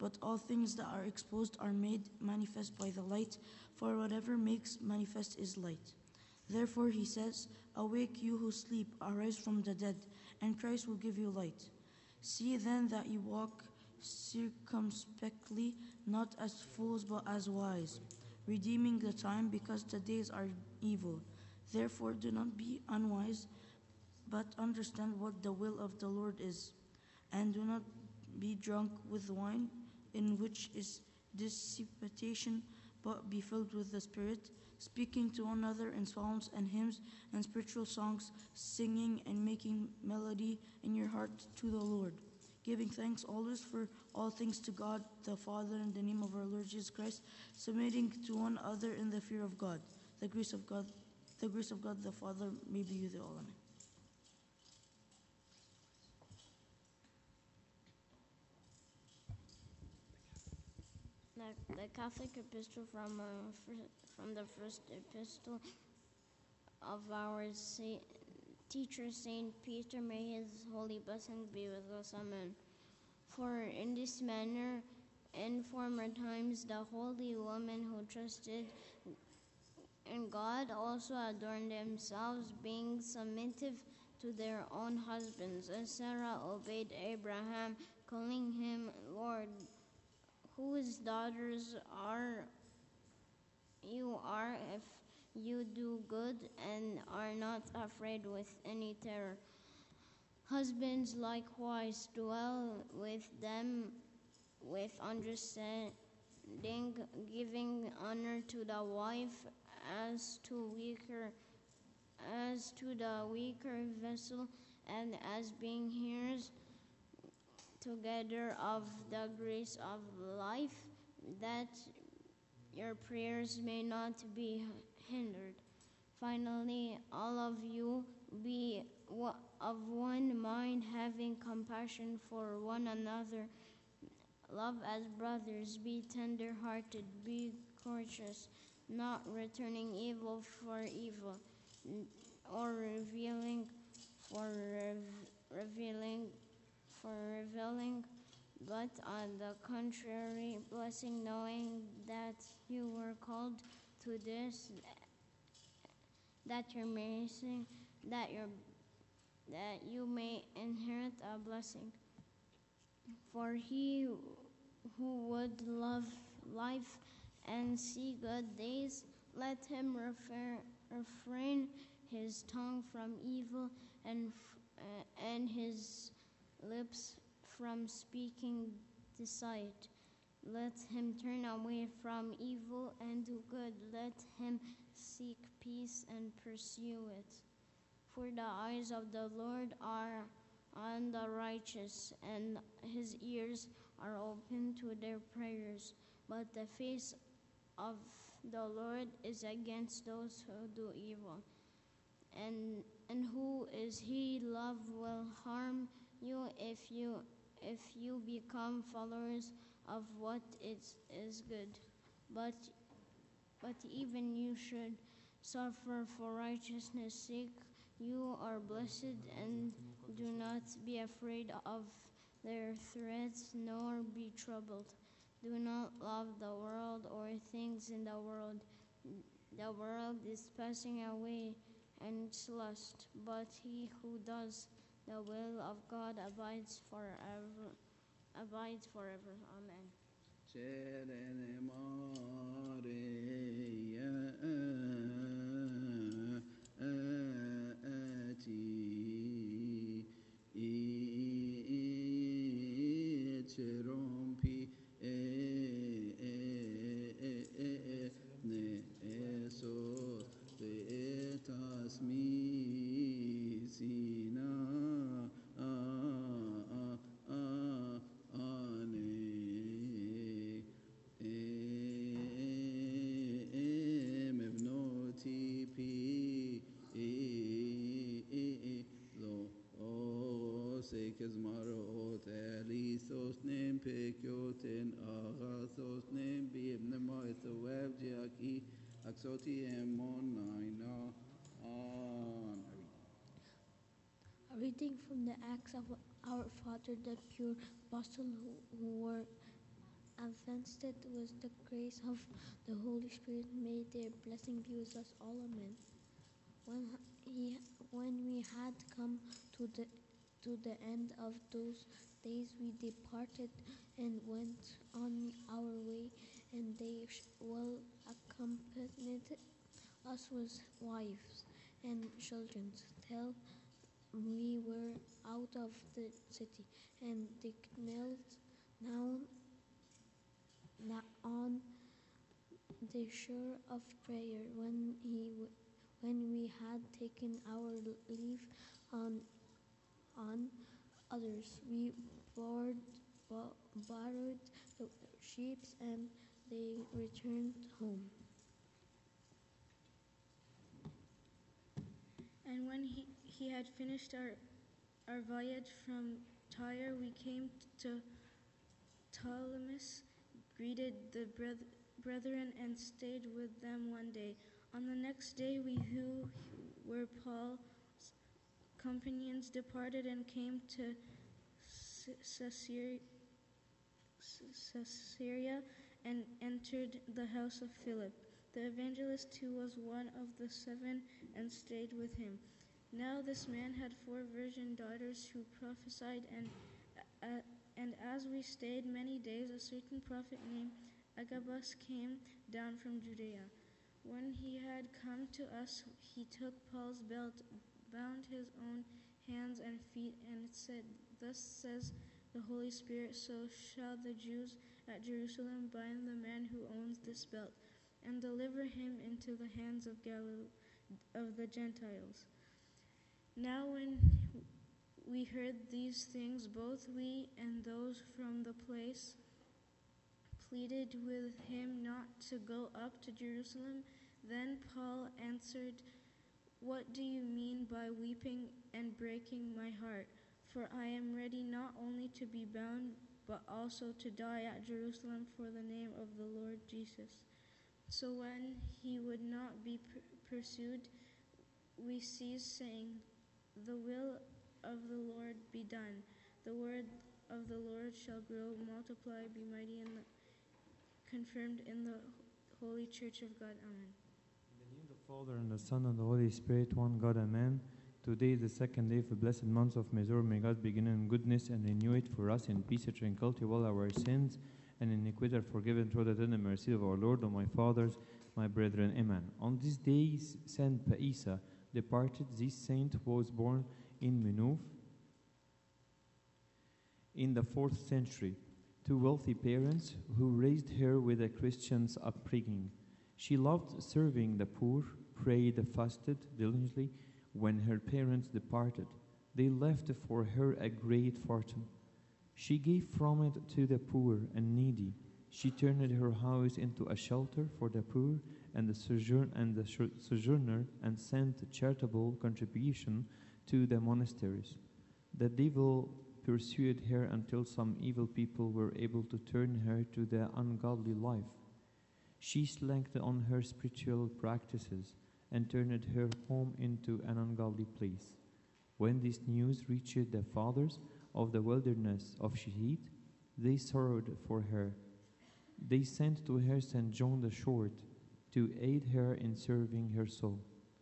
But all things that are exposed are made manifest by the light, for whatever makes manifest is light. Therefore he says, "Awake, you who sleep, arise from the dead, and Christ will give you light. See then that you walk circumspectly, not as fools but as wise, redeeming the time, because the days are evil. Therefore do not be unwise, but understand what the will of the Lord is. And do not be drunk with wine, in which is dissipation, but be filled with the Spirit, speaking to one another in psalms and hymns and spiritual songs, singing and making melody in your heart to the Lord, giving thanks always for all things to God the Father in the name of our Lord Jesus Christ, submitting to one another in the fear of God. The grace of God the Father may be with you all. Amen." The Catholic epistle from the first epistle of our teacher Saint Peter. May his holy blessings be with us. Amen. For in this manner, in former times, the holy women who trusted in God also adorned themselves, being submissive to their own husbands. And Sarah obeyed Abraham, calling him Lord, whose daughters you are if you do good and are not afraid with any terror. Husbands likewise dwell with them with understanding, giving honor to the wife as to the weaker vessel, and as being heirs together of the grace of life, that your prayers may not be hindered. Finally, all of you be of one mind, having compassion for one another. Love as brothers, be tender-hearted, be courteous, not returning evil for evil, or revealing, but on the contrary, blessing, knowing that you were called to this, that you may inherit a blessing. For he who would love life and see good days, let him refrain his tongue from evil and his lips from speaking deceit. Let him turn away from evil and do good. Let him seek peace and pursue it. For the eyes of the Lord are on the righteous, and his ears are open to their prayers. But the face of the Lord is against those who do evil. And who is he love will harm you if you become followers of what is good. But even you should suffer for righteousness' sake. You are blessed, and do not be afraid of their threats, nor be troubled. Do not love the world or things in the world. The world is passing away and its lust, but he who does the will of God abides forever. Amen. A reading from the Acts of our Father, the pure apostle who were advanced with the grace of the Holy Spirit. May their blessing be with us all. Amen. When we had come to the end of those days, we departed and went on our way, and they well accompanied us with wives and children till we were out of the city, and they knelt down on the shore of prayer. When we had taken our leave on others, we borrowed the sheep, and they returned home. And when he had finished our voyage from Tyre, we came to Ptolemais, greeted the brethren, and stayed with them one day. On the next day, we who were Paul's companions departed and came to Caesarea and entered the house of Philip, the evangelist, who was one of the 7, and stayed with him. Now this man had 4 virgin daughters who prophesied, and as we stayed many days, a certain prophet named Agabus came down from Judea. When he had come to us, he took Paul's belt, bound his own hands and feet, and said, "Thus says the Holy Spirit, so shall the Jews at Jerusalem bind the man who owns this belt, and deliver him into the hands of the Gentiles." Now when we heard these things, both we and those from the place pleaded with him not to go up to Jerusalem. Then Paul answered, "What do you mean by weeping and breaking my heart? For I am ready not only to be bound, but also to die at Jerusalem for the name of the Lord Jesus." So when he would not be pursued, we ceased, saying, "The will of the Lord be done." The word of the Lord shall grow, multiply, be mighty, and confirmed in the holy church of God. Amen. In the name of the Father, and the Son, and the Holy Spirit, one God, Amen. Today is the second day of the blessed month of Mesor. May God begin in goodness and renew it for us in peace and tranquility, while our sins and iniquity are forgiven through the tender mercy of our Lord. O my fathers, my brethren, Amen. On these days, Saint Paisa departed. This saint was born in Minuf in the 4th century to wealthy parents who raised her with a Christian's upbringing. She loved serving the poor, prayed and fasted diligently. When her parents departed, they left for her a great fortune. She gave from it to the poor and needy. She turned her house into a shelter for the poor and the sojourner, and sent charitable contribution to the monasteries. The devil pursued her until some evil people were able to turn her to the ungodly life. She slacked on her spiritual practices and turned her home into an ungodly place. When this news reached the fathers of the wilderness of Shehid, they sorrowed for her. They sent to her St. John the Short to aid her in serving her soul.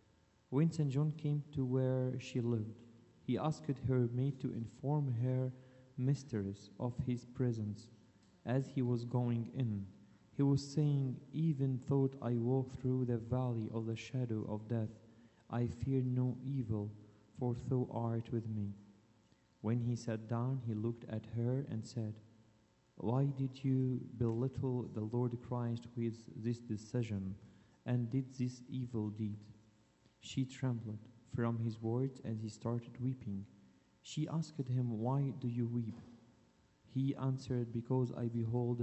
When St. John came to where she lived, he asked her maid to inform her mistress of his presence. As he was going in, he was saying, "Even though I walk through the valley of the shadow of death, I fear no evil, for thou art with me." When he sat down, he looked at her and said, "Why did you belittle the Lord Christ with this decision, and did this evil deed?" She trembled from his words, and he started weeping. She asked him, "Why do you weep?" He answered, "Because I behold the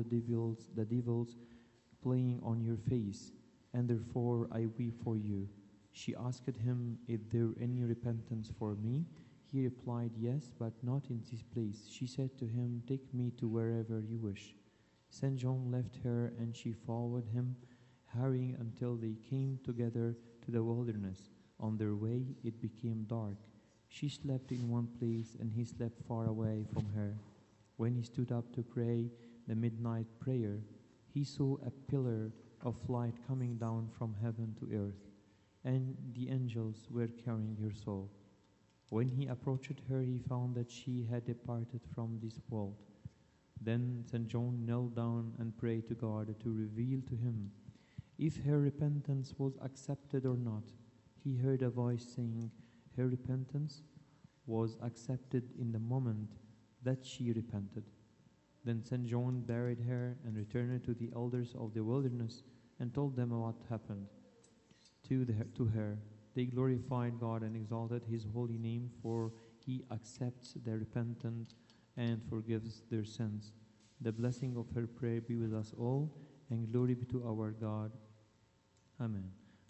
devils playing on your face, and therefore I weep for you." She asked him, "Is there any repentance for me?" He replied, "Yes, but not in this place." She said to him, "Take me to wherever you wish." St. John left her, and she followed him, hurrying until they came together to the wilderness. On their way, it became dark. She slept in one place, and he slept far away from her. When he stood up to pray, the midnight prayer, he saw a pillar of light coming down from heaven to earth, and the angels were carrying her soul. When he approached her, he found that she had departed from this world. Then St. John knelt down and prayed to God to reveal to him if her repentance was accepted or not. He heard a voice saying, her repentance was accepted in the moment that she repented. Then St. John buried her and returned to the elders of the wilderness and told them what happened to her. They glorified God and exalted his holy name, for he accepts their repentance and forgives their sins. The blessing of her prayer be with us all, and glory be to our God. Amen.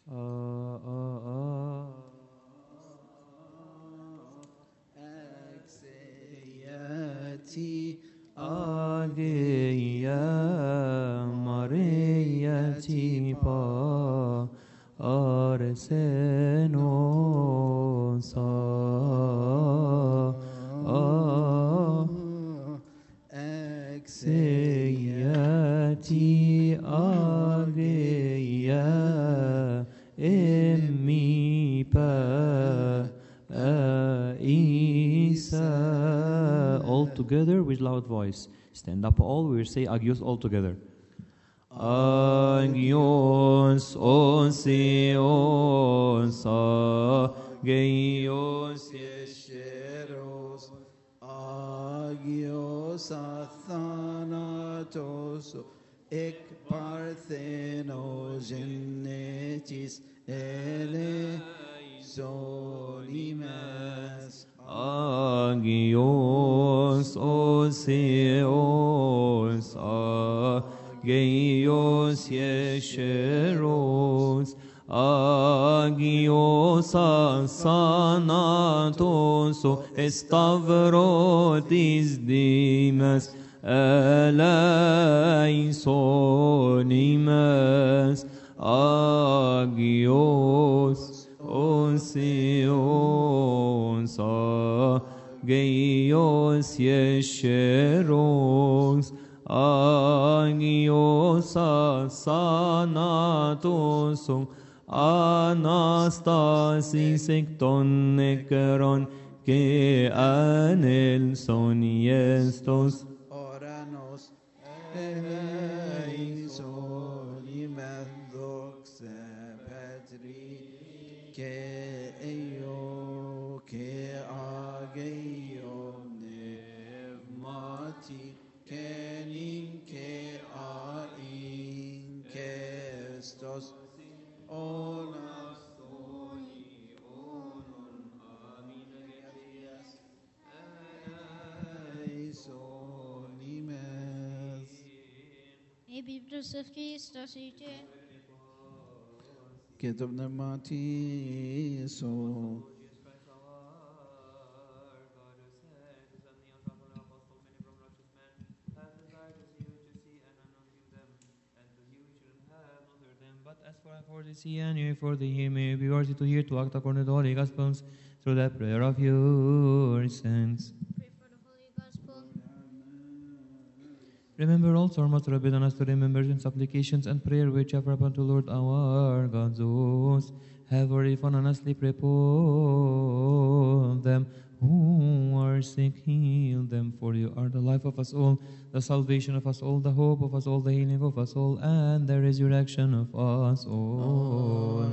Exeati Ageia Maria Tipa Arsenosa Exeati Ageia Emmi Pa Isa. All together with loud voice. Stand up all, we will say Agios all together. Agios Oseos Agios Yesheros Agios Athanatos Ek Parthenos Genetis Eleisonimes Agios Oseos Agios Yesheros Agios Athanatos Estavrotis Dimas Eleisonimes Agios Oseos Agios Yesheros Agios Athanatos Anastasis Ekton Nekron Ke Anelson Yestos Oranos Eleisonimes Doxe Petri Ke Eo Ke Ageio Nevmati Kenin Ke Ain Kestos Olas Toni Onon Aminarias Eleisonimes Ebi Joseph Christos ite. Ketub Nemati So But as for the see and you for the hear, may be worthy to hear to act according to the Holy Gospels through the prayer of your saints. Pray for the Holy Gospel. Remember also our most forbidden us to remember in supplications and prayer which have upon to Lord our God. Those have already fallen asleep, repose them. Who are sick, heal them, for you are the life of us all, the salvation of us all, the hope of us all, the healing of us all, and the resurrection of us all.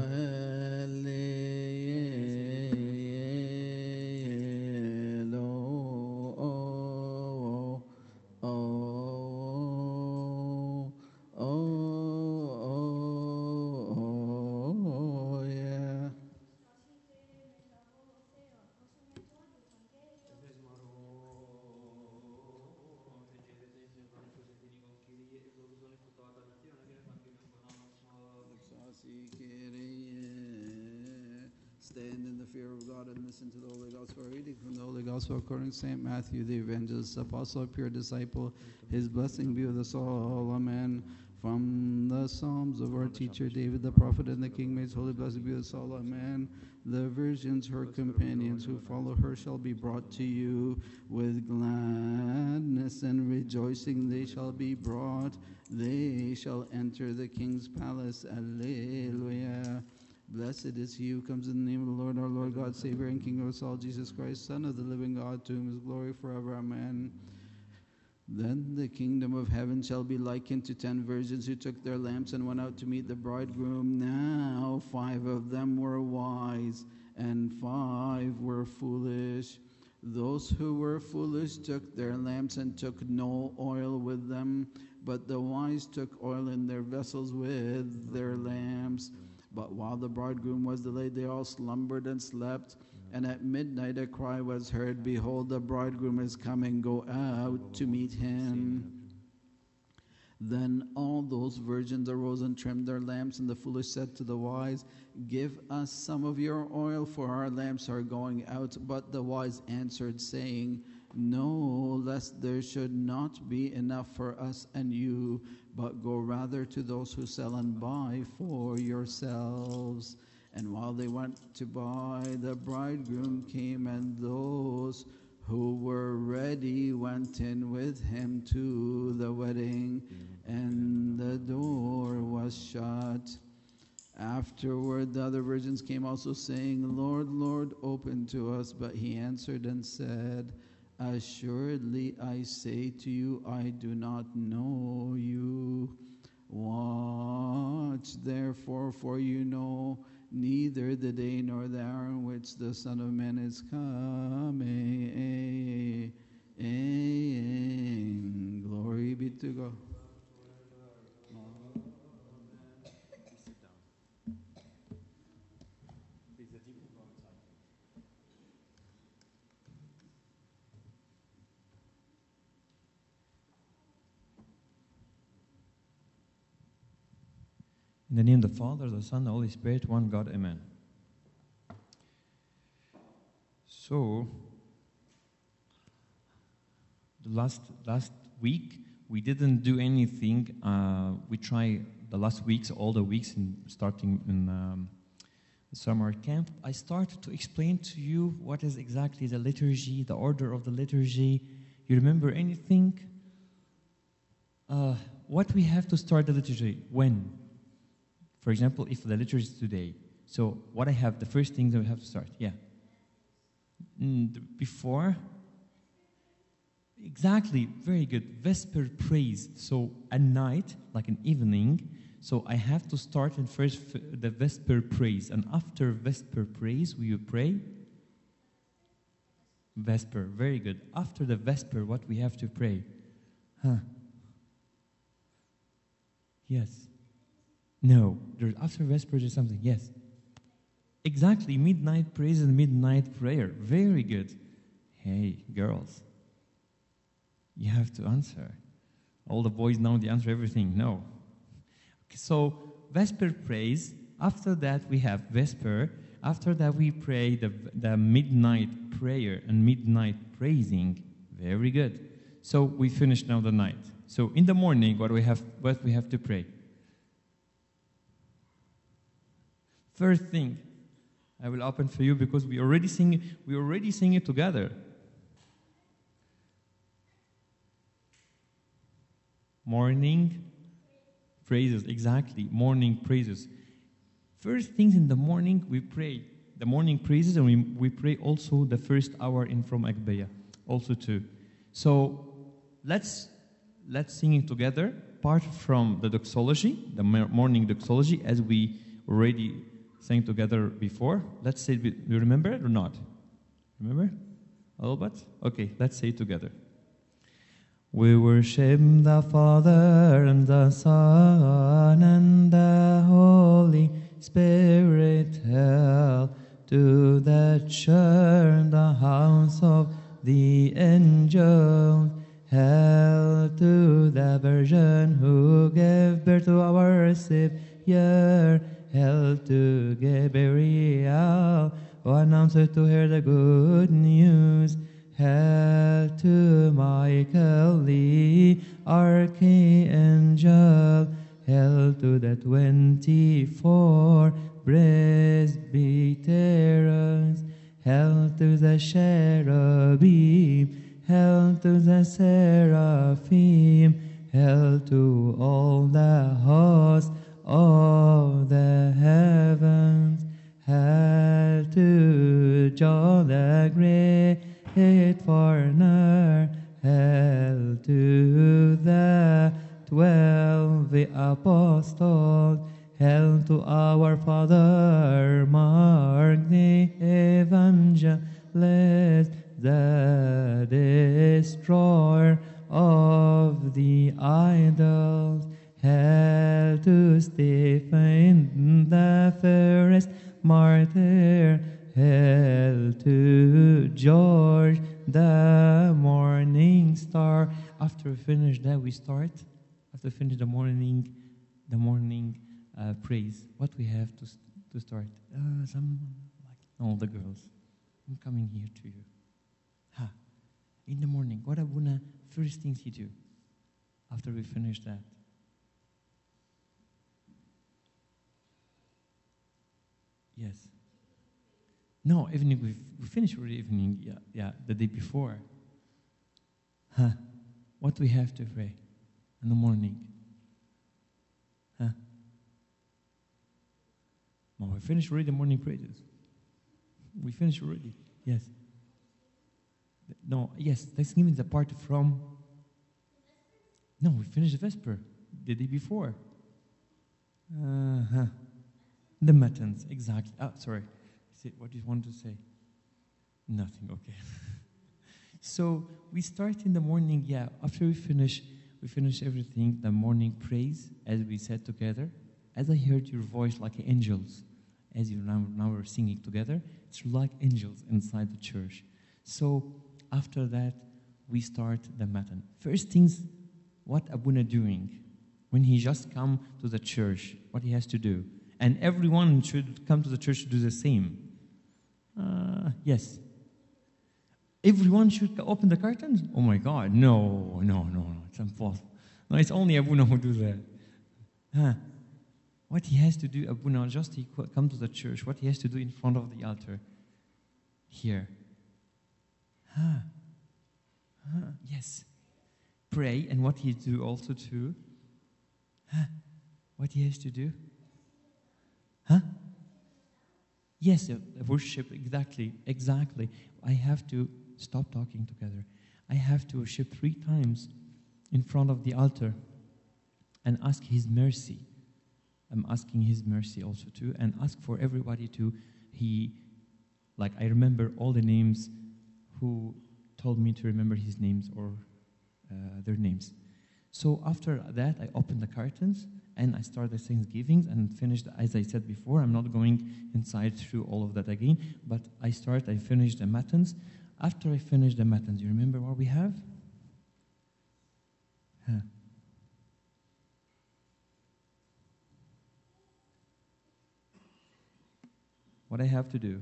Stand in the fear of God and listen to the Holy Gospel. Reading from the Holy Gospel according to St. Matthew, the evangelist, apostle, pure disciple. His blessing be with us all. Amen. From the Psalms of our teacher David the prophet and the King, may his holy blessed be the soul. Amen. The virgins, her companions who follow her, shall be brought to you. With gladness and rejoicing they shall be brought. They shall enter the King's palace. Alleluia. Blessed is he who comes in the name of the Lord, our Lord God, Savior and King of us all, Jesus Christ, Son of the living God, to whom is glory forever. Amen. Then the kingdom of heaven shall be likened to 10 virgins who took their lamps and went out to meet the bridegroom. Now 5 of them were wise, and 5 were foolish. Those who were foolish took their lamps and took no oil with them, but the wise took oil in their vessels with their lamps. But while the bridegroom was delayed, they all slumbered and slept. And at midnight a cry was heard, Behold, the bridegroom is coming, go out to meet him. Then all those virgins arose and trimmed their lamps, and the foolish said to the wise, Give us some of your oil, for our lamps are going out. But the wise answered, saying, No, lest there should not be enough for us and you, but go rather to those who sell and buy for yourselves. And while they went to buy, the bridegroom came, and those who were ready went in with him to the wedding, and the door was shut. Afterward, the other virgins came also, saying, Lord, Lord, open to us. But he answered and said, Assuredly, I say to you, I do not know you. Watch, therefore, for you know neither the day nor the hour in which the Son of Man is coming. Glory be to God. In the name of the Father, the Son, the Holy Spirit, one God, amen. So, the last week, we didn't do anything. We tried the last weeks, all the weeks, starting in the summer camp. I started to explain to you what is exactly the liturgy, the order of the liturgy. You remember anything? What we have to start the liturgy, when? For example, if the liturgy is today, so what I have, the first thing that we have to start, yeah. Before, exactly, very good, Vesper praise. So at night, like an evening, so I have to start in first the Vesper praise. And after Vesper praise, we will pray Vesper, very good. After the Vesper, what we have to pray? Yes. No, after Vesper there's something, yes. Exactly, midnight praise and midnight prayer. Very good. Hey, girls, you have to answer. All the boys now, they answer everything. No. Okay, so, Vesper praise. After that, we have Vesper. After that, we pray the midnight prayer and midnight praising. Very good. So, we finish now the night. So, in the morning, what we have to pray? First thing, I will open for you because we already sing it together. Morning praises, exactly. Morning praises. First things in the morning we pray the morning praises, and we pray also the first hour in from Agbeya, also too. So let's sing it together. Part from the doxology, the morning doxology, as we already sang together before. Let's say it. You remember it or not? Remember? A little bit? Okay, let's say it together. We worship the Father and the Son and the Holy Spirit. Hail to the church, the house of the angels. Hail to the Virgin who gave birth to our Savior. Hail to Gabriel, who announced to her the good news. Hail to Michael the archangel. Hail to the 24 presbyteros. Hail to the cherubim. Hail to the seraphim. Hail to all the hosts of the heavens. Hail to John the great foreigner. Hail to the 12 apostles. Hail to our father Mark the evangelist, the destroyer of the idols. Hail to Stephen the first martyr. Hail to George the morning star. After we finish that, we start. After we finish the morning praise. What we have to start? Someone like all the girls. I'm coming here to you. In the morning, what are the first things you do after we finish that? Yes. No, evening, we finished already evening, the day before. What we have to pray in the morning? No, we finished already the morning praises. We finished already, yes. No, yes, Thanksgiving is apart from... No, we finished the Vesper the day before. The Matins, exactly. Sorry. What do you want to say? Nothing, okay. So we start in the morning, after we finish everything, the morning praise, as we said together. As I heard your voice like angels, as you now we're singing together, it's like angels inside the church. So after that, we start the Matin. First things, what Abuna doing? When he just come to the church, what he has to do? And everyone should come to the church to do the same. Yes. Everyone should open the curtains? Oh my God, no, it's impossible. No, it's only Abuna who do that. What he has to do, Abuna, just he come to the church, what he has to do in front of the altar. Here. Yes. Pray, and what he do also too. What he has to do? Yes, worship, exactly. I have to stop talking together. I have to worship 3 times in front of the altar and ask his mercy. I'm asking his mercy also too, and ask for everybody to, I remember all the names who told me to remember his names or their names. So after that, I open the curtains and I start the Thanksgivings and finish, as I said before, I'm not going inside through all of that again, but I finish the Matins. After I finish the Matins, you remember what we have? What I have to do?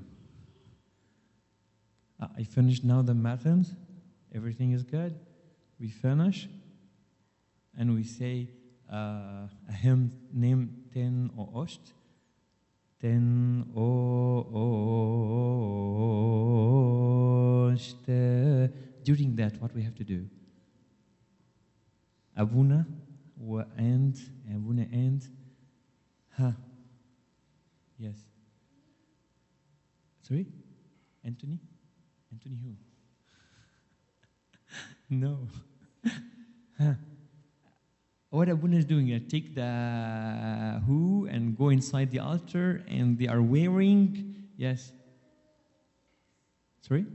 I finished now the Matins. Everything is good. We finish, and we say a hymn named Ten O Osht. Ten O Osht. During that, what we have to do? Abuna and yes. Sorry? Anthony who? No. What Abuna is doing, take the who and go inside the altar, and they are wearing, yes. Sorry?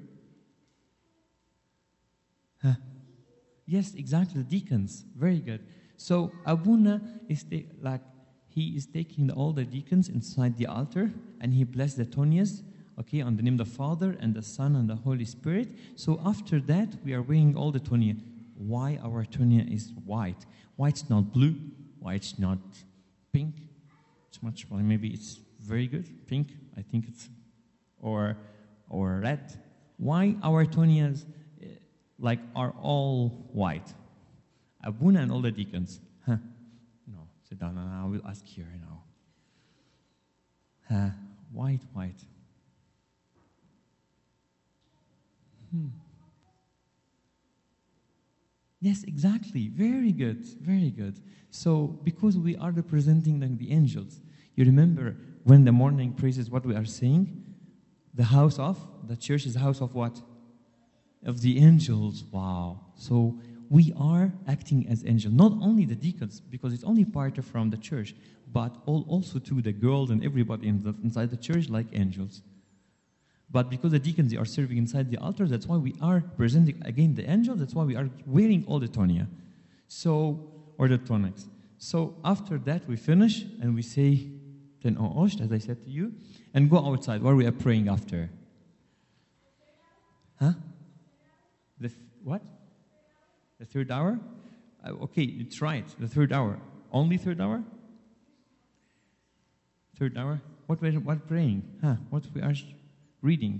Yes, exactly, the deacons. Very good. So Abuna is he is taking all the deacons inside the altar, and he blessed the Tonias, okay, on the name of the Father and the Son and the Holy Spirit. So after that, we are wearing all the Tonia. Why our Tonia is white? Why it's not blue? Why it's not pink? It's much, well, maybe it's very good, pink, I think it's, or red. Why our Tonias are all white? Abuna and all the deacons. No, Sit down, and I will ask here now. White. Yes, exactly. Very good, very good. So, because we are representing the angels, you remember when the morning praises what we are saying? The church is the house of what? Of the angels. Wow. So, we are acting as angels. Not only the deacons, because it's only part from the church, but also to the girls and everybody inside the church like angels. But because the deacons, they are serving inside the altar, that's why we are presenting again the angels. That's why we are wearing all the tonia. Or the tonics. So after that, we finish and we say Ten O'Osht, as I said to you, and go outside where we are praying after. Huh? What? The third hour? Okay, it's right. The third hour. Only third hour? Third hour? What praying? What we are reading?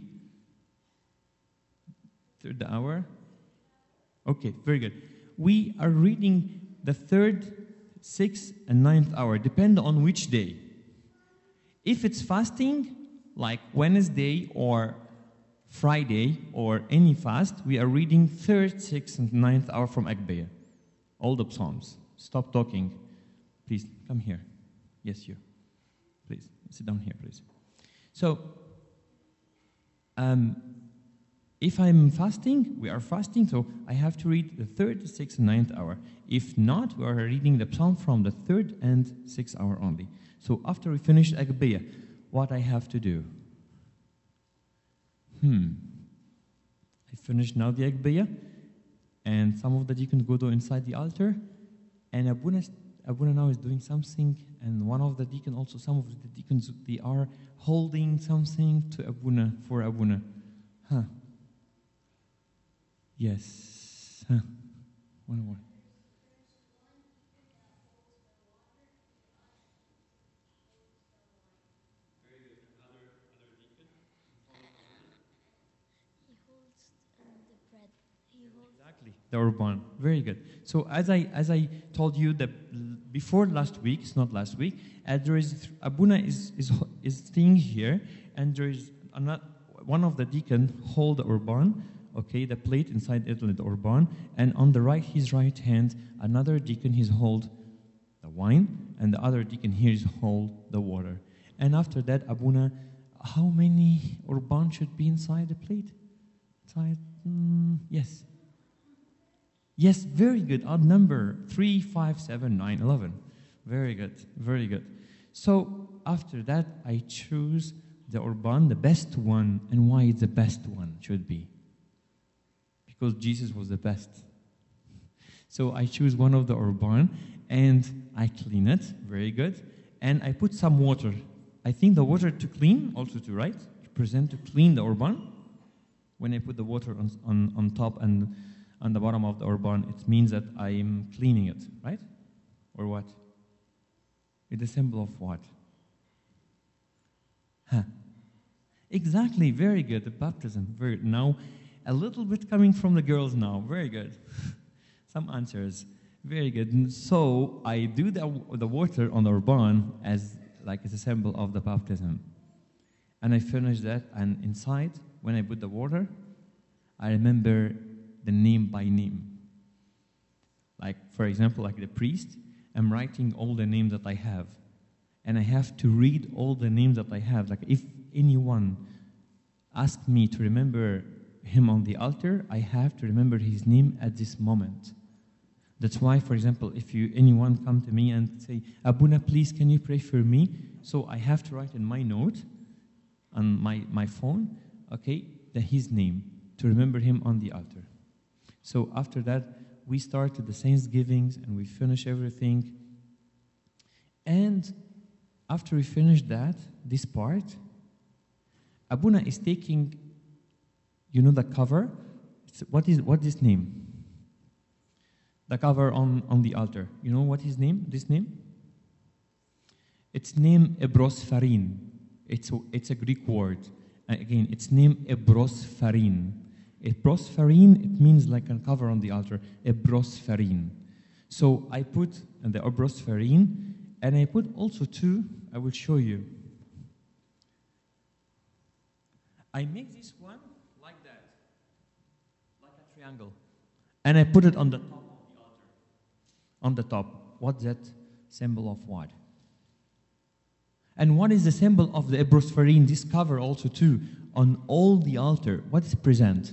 Third hour? Okay, very good. We are reading the third, sixth, and ninth hour. Depend on which day. If it's fasting, like Wednesday or Friday or any fast, we are reading third, sixth, and ninth hour from Agbeya. All the Psalms. Stop talking. Please, come here. Yes, you. Please, sit down here, please. So, if I'm fasting, we are fasting, so I have to read the third, sixth, and ninth hour. If not, we are reading the Psalm from the third and sixth hour only. So after we finish Agbeya, what I have to do? I finished now the Agbeya, and some of the deacons go to inside the altar, and Abuna now is doing something, and one of the deacons also, some of the deacons, they are holding something to Abuna, for Abuna. Yes. One more. Exactly, the Urban. Very good. So as I told you that before last week, it's not last week, there is Abuna is staying here, and there is one of the deacon hold the Urban, okay, the plate inside it, the Urban, and on his right hand, another deacon he's hold the wine, and the other deacon here is hold the water. And after that, Abuna, how many Urban should be inside the plate? Inside, yes. Yes, very good. Odd number, 3, 5, 7, 9, 11. Very good, very good. So after that, I choose the Urban, the best one. And why it's the best one should be? Because Jesus was the best. So I choose one of the Urban, and I clean it, very good. And I put some water. I think the water to clean, also to present to clean the Urban. When I put the water on top and on the bottom of the Urban, it means that I am cleaning it, right? Or what? It's a symbol of what? Exactly, very good. The baptism, very good. Now, a little bit coming from the girls now. Very good. Some answers. Very good. And so I do the water on the Urban as a symbol of the baptism. And I finish that, and inside, when I put the water, I remember the name by name. Like, for example, like the priest, I'm writing all the names that I have. And I have to read all the names that I have. Like, if anyone asks me to remember him on the altar, I have to remember his name at this moment. That's why, for example, if anyone come to me and say, Abuna, please, can you pray for me? So I have to write in my note, on my phone, okay, his name, to remember him on the altar. So after that, we start the Thanksgivings, and we finish everything. And after we finish this part, Abuna is taking, the cover. What is this name? The cover on the altar. You know what his name? This name? It's name Ebrosfarin. It's a Greek word. Again, it's name Ebrosfarin. Ebrosfarin, it means like a cover on the altar. Ebrosfarin. So I put the Ebrosfarin, And I put also two, I will show you. I make this one like that, like a triangle. And I put it on the top of the altar. On the top. What's that symbol of what? And what is the symbol of the Ebrospherin? This cover also too, on all the altar. What is present?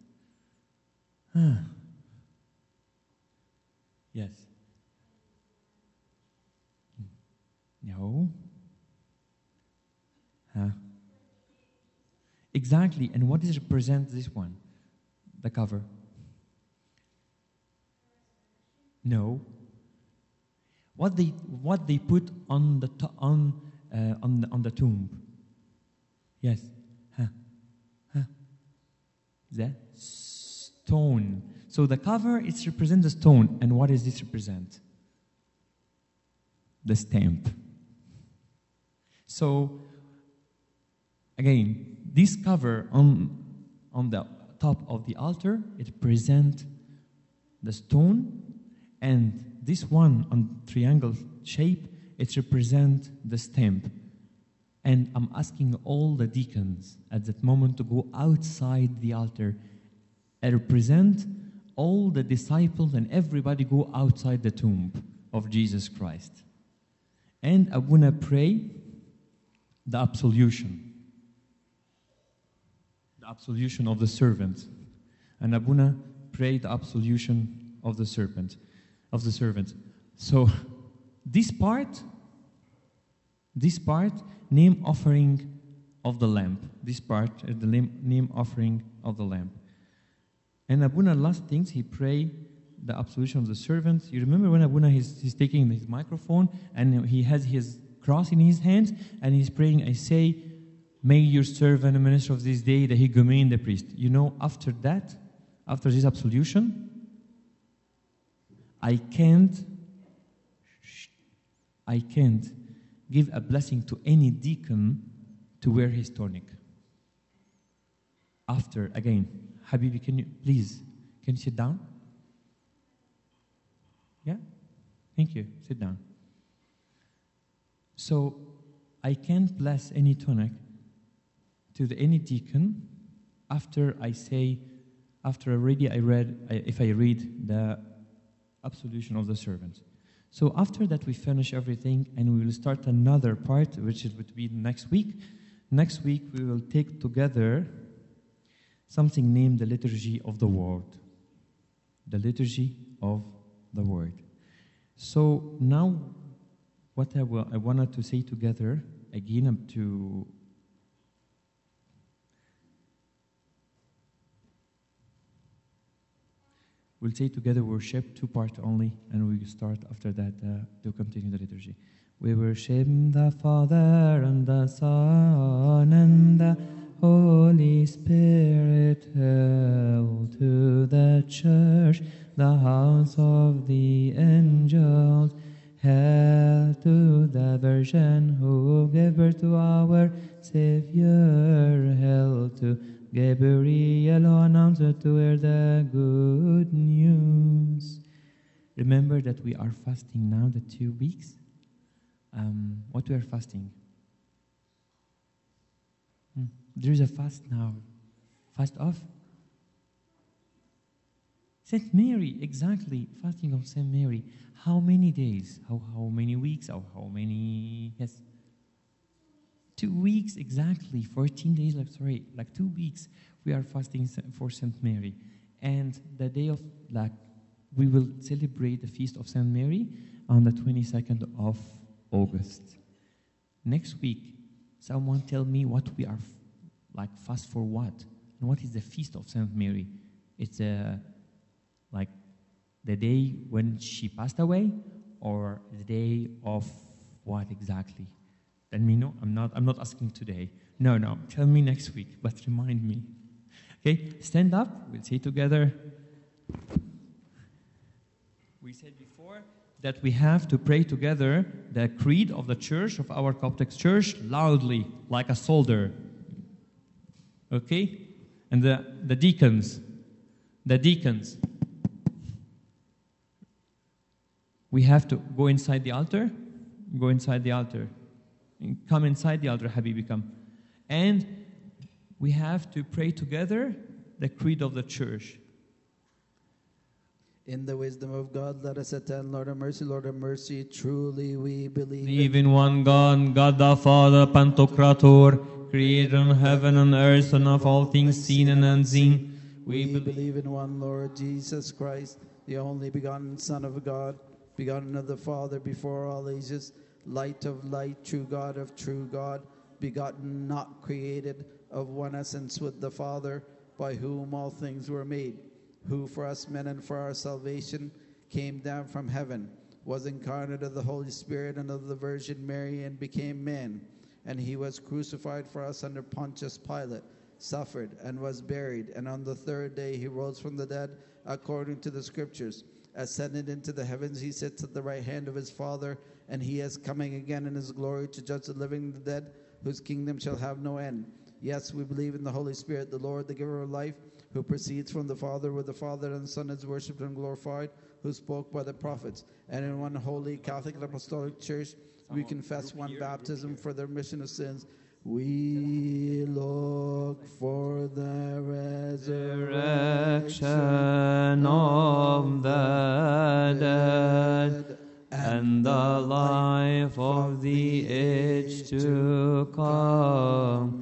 Yes. No. Exactly. And what is represent this one? The cover. No. What they put on the on the tomb? Yes. The stone. So the cover it represents the stone, and what does this represent? The stamp. So again, this cover on the top of the altar it presents the stone, and this one on triangle shape it represents the stamp. And I'm asking all the deacons at that moment to go outside the altar and represent all the disciples and everybody go outside the tomb of Jesus Christ. And I'm going to pray the absolution. The absolution of the servant. And I'm going to pray the absolution of the servant. So this part, name offering of the lamp. This part is the name offering of the lamp. And Abuna, last things, he pray the absolution of the servants. You remember when Abuna, he's taking his microphone and he has his cross in his hands and he's praying, I say, may your servant, the minister of this day, the higomen, the priest. You know, after that, after this absolution, I can't give a blessing to any deacon to wear his tunic. After, again, Habibi, can you sit down? Yeah? Thank you. Sit down. So, I can't bless any tunic to any deacon after I read the absolution of the servants. So after that we finish everything and we will start another part, which would be next week. Next week we will take together something named the Liturgy of the Word. The Liturgy of the Word. So now what I wanted to say together, again we'll say together worship, 2 parts only, and we start after that to continue the liturgy. We worship the Father and the Son and the Holy Spirit. Hail to the church, the house of the angels. Hail to the Virgin who gave birth to our Savior. Hail to Gabriel who announced to her the good news. Remember that we are fasting now, the 2 weeks. What we are fasting? There is a fast now. Fast of? Saint Mary, exactly. Fasting of Saint Mary. How many days? How many weeks? Or how many? Yes. 2 weeks, exactly. 14 days, like 2 weeks. We are fasting for Saint Mary. And the day of, we will celebrate the feast of Saint Mary on the 22nd of August. Next week, someone tell me what we are, fast for what? And what is the feast of Saint Mary? It's the day when she passed away, or the day of what exactly? Let me know. I'm not asking today. No. Tell me next week, but remind me. Okay, stand up. We'll say together. We said before that we have to pray together the creed of the church, of our Coptic church, loudly, like a soldier. Okay? And the deacons. We have to go inside the altar. Go inside the altar. Come inside the altar, Habibi, come. And we have to pray together the creed of the church. In the wisdom of God, let us attend. Lord have mercy, Lord have mercy. Truly we believe Believe in one God, God the Father, Pantocrator, creator of heaven and earth and of all things seen and unseen. We believe in one Lord Jesus Christ, the only begotten Son of God, begotten of the Father before all ages, light of light, true God of true God, begotten, not created, of one essence with the Father, by whom all things were made, who for us men and for our salvation came down from heaven, was incarnate of the Holy Spirit and of the Virgin Mary, and became man. And he was crucified for us under Pontius Pilate, suffered, and was buried. And on the third day he rose from the dead, according to the Scriptures. Ascended into the heavens, he sits at the right hand of his Father, and he is coming again in his glory to judge the living and the dead, whose kingdom shall have no end. Yes, we believe in the Holy Spirit, the Lord, the giver of life, who proceeds from the Father, with the Father and the Son is worshipped and glorified, who spoke by the prophets. And in one holy Catholic and Apostolic Church, we confess one baptism for the remission of sins. We look for the Resurrection of the dead and the life of the age to come.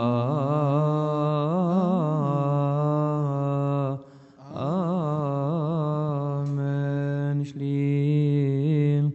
Amen. Shlim.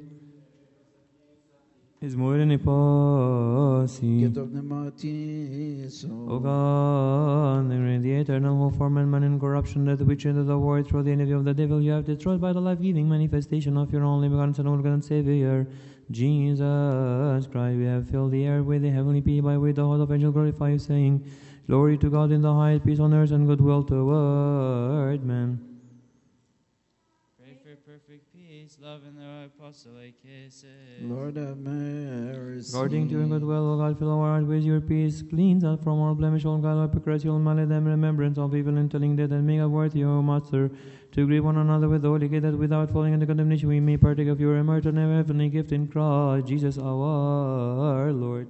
His more than a posse. Get of the Martis. O God, the eternal who formed man in corruption, that which entered the world through the envy of the devil, you have destroyed by the life-giving manifestation of your only begotten Son, our God and Savior, Jesus Christ. We have filled the air with the heavenly peace, by which the host of angels glorify you, saying, Glory to God in the highest, peace on earth, and goodwill toward men. Pray for perfect peace, love, and the apostolic kisses. Lord have mercy. According to your goodwill, O God, fill our heart with your peace. Cleanse us from all blemish, all guile, hypocrisy, all malice, and remembrance of evil, and telling death, and make us worthy, O Master, to greet one another with the holy gate, that without falling into condemnation we may partake of your immortal and heavenly gift in Christ Jesus our Lord.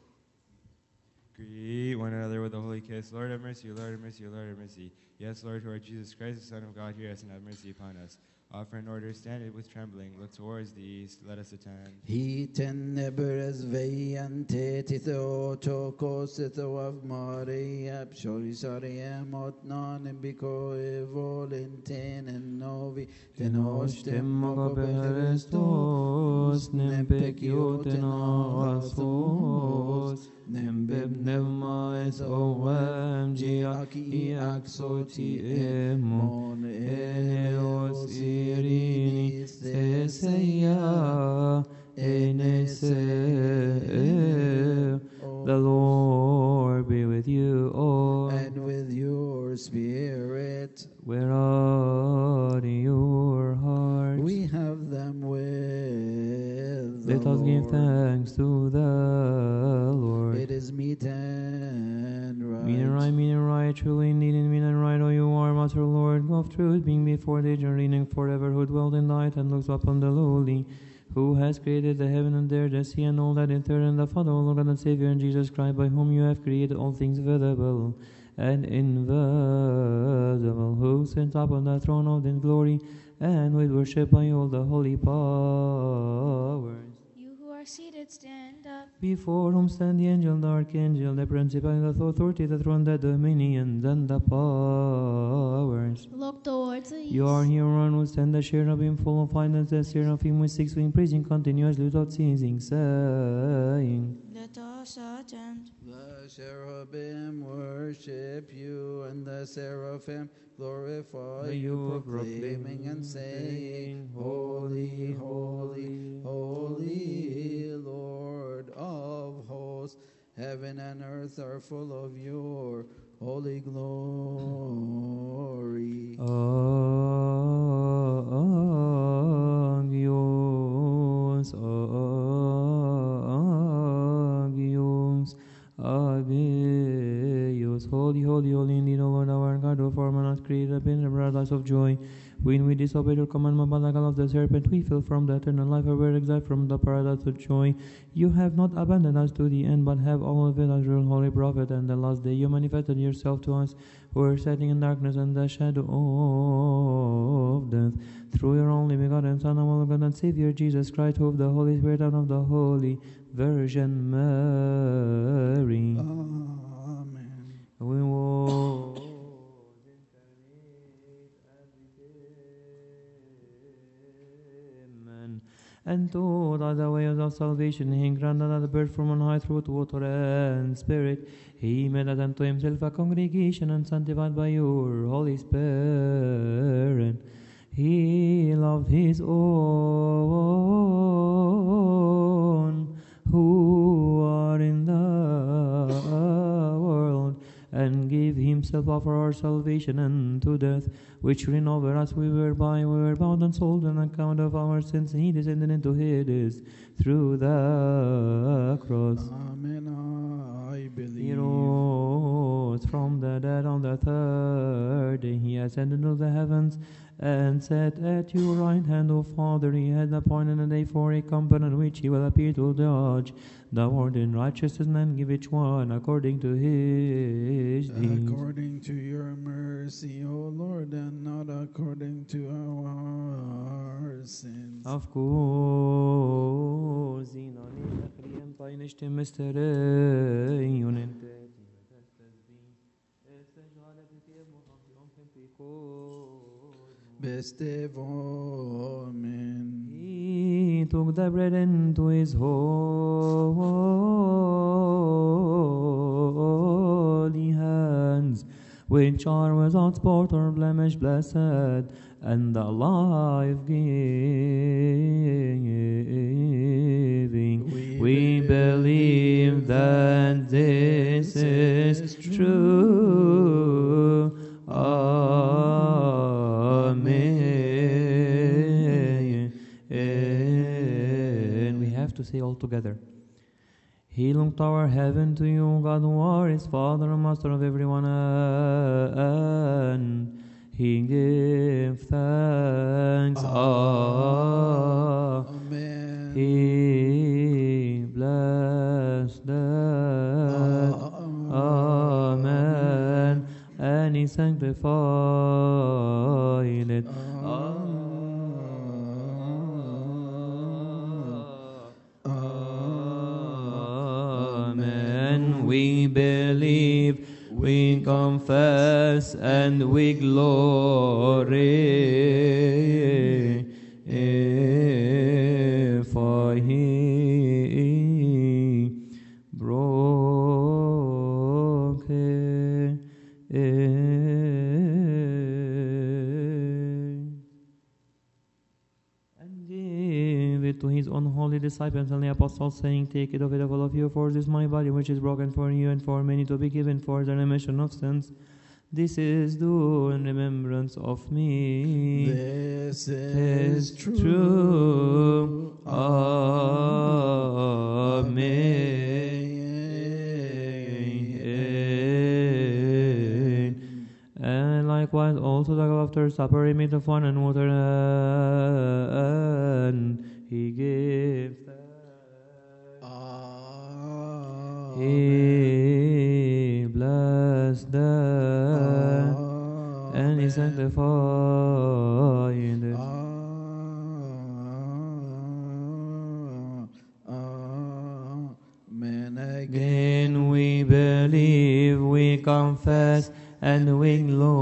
Greet one another with a holy kiss. Lord have mercy, Lord have mercy, Lord have mercy. Yes, Lord, who art Jesus Christ, the Son of God, hear us and have mercy upon us. Offer in order, stand it with trembling. Look towards the east, let us attend. Hiten neberes veiante titho tokos titho av Maria pshorisariam otnan imbiko evolinten en novi tenostem mogo berestos nempekioten asos nembeb nevmaes OMG aki axoti emon eneos irini seseia enese. The Lord be with you all. And with your spirit. Where are your hearts? We have them with the Let us give Lord. thanks to the Lord. It is meet and right. Mean and right, truly indeed, and mean and right, O you are, Master Lord, of truth, being before the age and reigning forever, who dwelt in light and looks upon the lowly, who has created the heaven and the earth, the sea, and all that in third, and the Father, O Lord and Savior, and Jesus Christ, by whom you have created all things visible and invisible, who sits upon the throne of the glory, and with worship by all the holy powers. You who are seated, stand up. Before whom stand the angel, the archangel, the principality, the authority, the throne, the dominions, and the powers. Look towards the east. You are here on who stand the cherubim full of light, and the seraphim with six wings, praising continuously without ceasing, saying, Let us attend. The cherubim worship you, and the seraphim glorify you, proclaiming and saying, Holy, holy, holy, Lord of hosts. Heaven and earth are full of your holy glory. Agios, agios, agios, Holy, holy, holy indeed, O Lord our God, who formed us, created in the paradise of joy. When we disobeyed your commandment by the guile of the serpent, we fell from the eternal life and were exiled from the paradise of joy. You have not abandoned us to the end, but have elevated us, your holy prophet, and the last day you manifested yourself to us, who were sitting in darkness and the shadow of death. Through your only begotten Son, our God and Savior, Jesus Christ, who of the Holy Spirit and of the Holy Virgin Mary. Amen. We will and to the way of salvation, he granted us the birth from on high through water and spirit. He made us unto himself a congregation and sanctified by your Holy Spirit. He loved his own who are in the world, and gave himself up for our salvation unto death, which reigned over us. We were bound and sold on account of our sins. He descended into Hades through the cross. Amen. I He believe. rose from the dead on the third day. He ascended into the heavens and sat at your right hand, O Father. He had appointed a day for a company in which he will appear to judge the world in righteousness and give each one according to his deeds. According to your mercy, O Lord, and not according to our sins. Of course, in an Christian painește mystery, unente. Beste vomen. He took the bread into his holy hands, which are without spot or blemish, blessed and the life-giving. We believe that this is true. Amen. And we have to say all together. He looked our heaven to you, God, who are his Father and Master of everyone, and he gave thanks. Amen. He blessed them. Amen. And he sanctified it. Amen. We believe, we confess, and we glorify He broke it. And gave it to his own holy disciples and the apostles, saying, Take it of it, all of you, for this is my body, which is broken for you and for many, to be given for the remission of sins. This is do in remembrance of me. This Is is true. Amen. And likewise also the after supper he made of wine and water, and he gave thanks. He blessed them, and he sanctified it. Amen. Again we believe, we confess, and we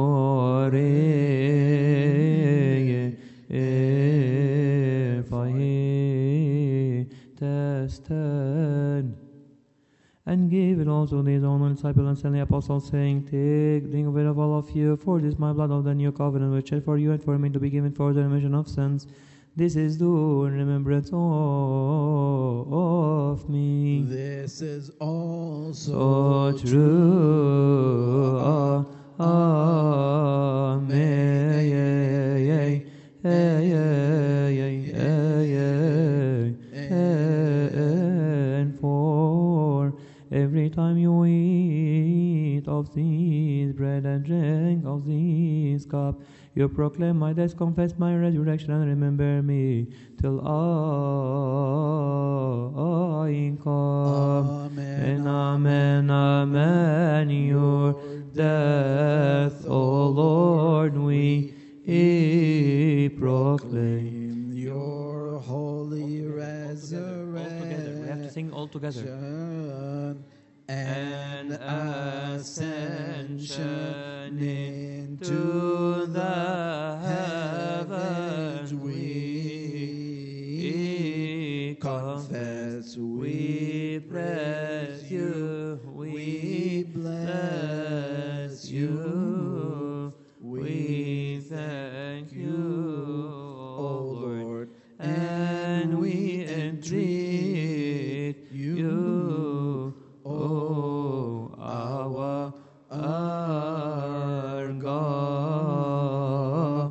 glorify He tested and gave it also to his own disciples and sent the apostles, saying, Take, drink of it of all of you, for this is my blood of the new covenant, which is for you and for me to be given for the remission of sins. This is do in remembrance of me. This is also So true. Amen. And for every time you eat of of this bread and drink of this cup. You proclaim my death, confess my resurrection, and remember me till I come. Amen. Amen, amen. Your death, O Lord, we proclaim. Your holy All together. We have to sing all together. resurrection and ascension into the heavens. We confess, we praise you, we bless you, we thank you, O Lord, and we entreat you, O our God.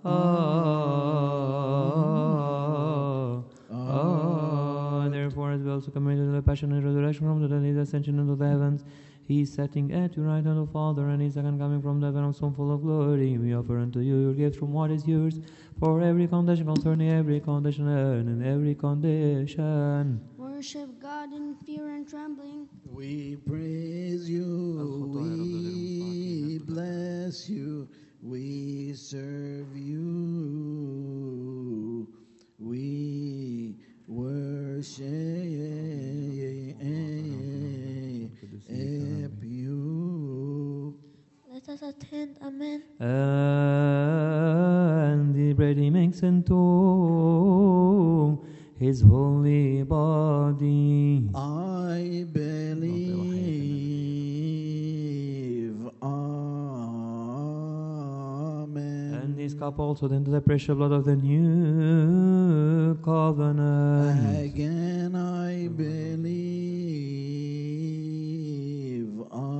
Therefore, as we also commit to the passion and resurrection from the dead, his ascension into the heavens, he is setting at your right hand, O Father, and his second coming from the heaven, so full of glory. We offer unto you your gift from what is yours, for every condition concerning every condition and in every condition. Worship God in fear and trembling. We praise you, we bless you, we serve you, we worship you. Let us attend. Amen. And the bread he makes into his holy body. I believe. Amen. And this cup also into the precious blood of the new covenant. Again I believe.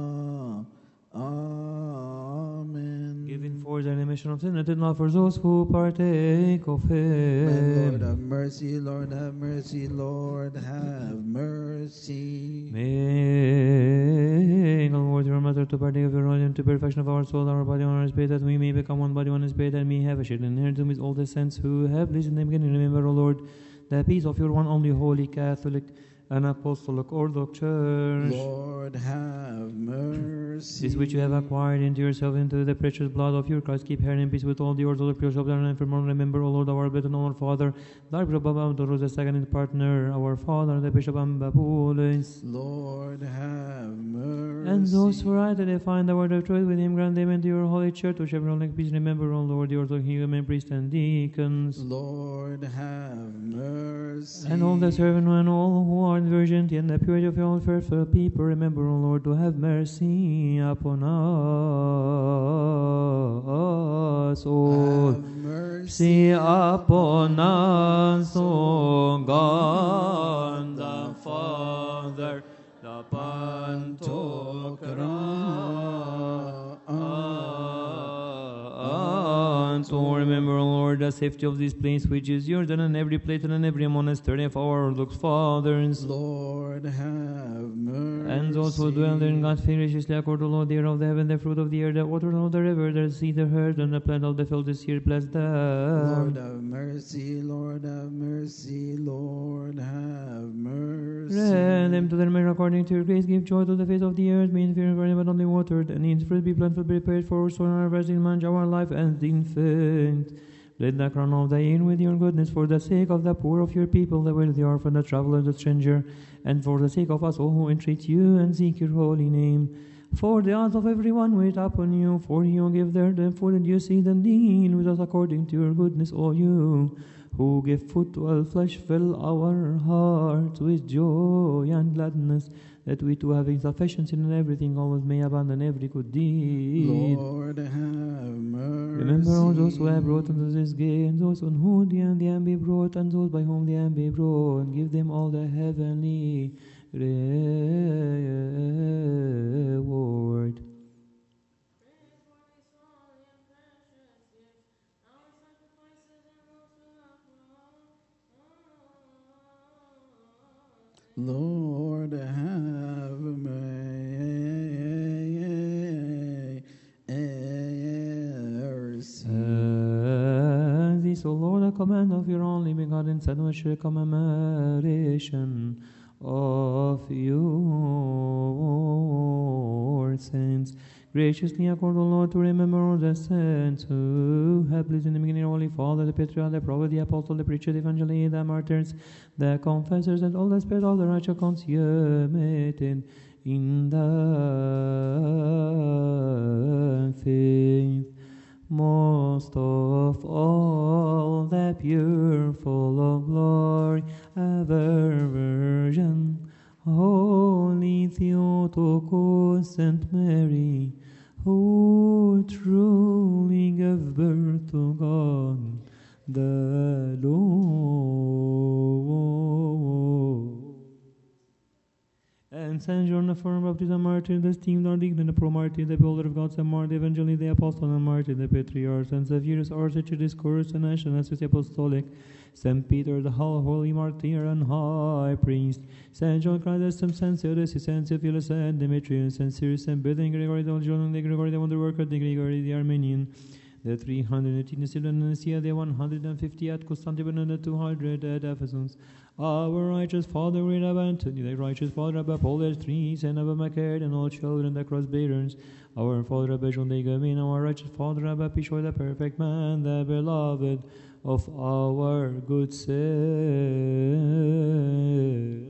Amen. Given for the remission of sin, and not for those who partake of My Lord him. have mercy, Lord have mercy, Lord have mercy. May the Lord your mother to partake of your oil and to perfection of our soul, our body, and our spirit, that we may become one body, one spirit, and may have a shared inheritance with all the saints who have lived in the beginning. Remember, O Lord, the peace of your one only holy Catholic and Apostolic Orthodox Church. Lord have mercy. This which you have acquired into yourself into the precious blood of your Christ, keep her in peace with all the Orthodox bishops and infirmary. Remember, O Lord, our blessed and our Father, the Archbishop of Ambrose, the second partner, our Father, the Bishop Ambabulis. Lord have mercy. And those who are to find the word of truth with him, grant them into your holy church, which everyone like peace. Remember, O Lord, the Orthodox human priests and deacons, Lord have mercy. and all the servants and all who are in virginity and the purity of your faithful people. Remember, O Lord, to have mercy upon us all. Have mercy See upon us, O God, the Father, the Pantocrator. So remember, O Lord, the safety of this place which is yours, and in every place and in every monastery of our Orthodox fathers. Lord have mercy. And those who dwell in God's faith graciously accord to Lord, the air of the heaven, the fruit of the earth, the water of the river, the sea, the herd, and the plant of the field this year, bless Lord them. have mercy, Lord have mercy, Lord have mercy. Grant them to their measure according to your grace. Give joy to the face of the earth, may in fear and but only watered, and in fruit be plentiful prepared for our soul and our resting man, our life and infant. Let the crown of thy year with your goodness for the sake of the poor of your people, the widow, the orphan, the traveler, the stranger, and for the sake of us all who entreat you and seek your holy name. For the odds of everyone wait upon you, for you give them food and you see them deal with us according to your goodness, O you, who give food to all flesh, fill our hearts with joy and gladness, that we too, having sufficiency in everything, always may abandon every good deed. Lord have mercy. Remember all those who have brought unto this gate, and those on whom the end be brought, and those by whom the end be brought, and give them all the heavenly reward. Lord have mercy. O Lord, a command of your only begotten Son, which the commemoration of your saints. Graciously accord, O Lord, to remember all the saints who have lived in the beginning, Holy Father, the Patriarch, the Prophet, the Apostle, the Preacher, the Evangelist, the Martyrs, the Confessors, and all the Spirit of the righteous consummated in the faith. Most of all, the pure, full of glory, ever Virgin, Holy Theotokos, Saint Mary, who truly gave birth to God the Lord. And Saint John, the former Baptist, the martyr, the esteemed, the dignity, the pro-martyr, the beholder of God, Saint Mark, the evangelist, the apostle, the martyr, the patriarch, Saint Severus, our such discourse, and national, apostolic, Saint Peter, the holy martyr and high priest, Saint John Chrysostom, Saint Theodosius, Saint Theophilus, Saint Demetrius, Saint Cyrus, Saint Bethany, Gregory, the John, the Gregory, the wonder worker, the Gregory, the Armenian, the 318 in Nicaea, the 150 at Constantinople, and the 200 at Ephesus. Our righteous Father, we have Anthony, the righteous Father, Abba Paul, the three, and Abba Macarius, and all children, the cross bearers. Our Father, Abba John the Gamin, our righteous Father, Abba Pishoy, the perfect man, the beloved of our good Savior.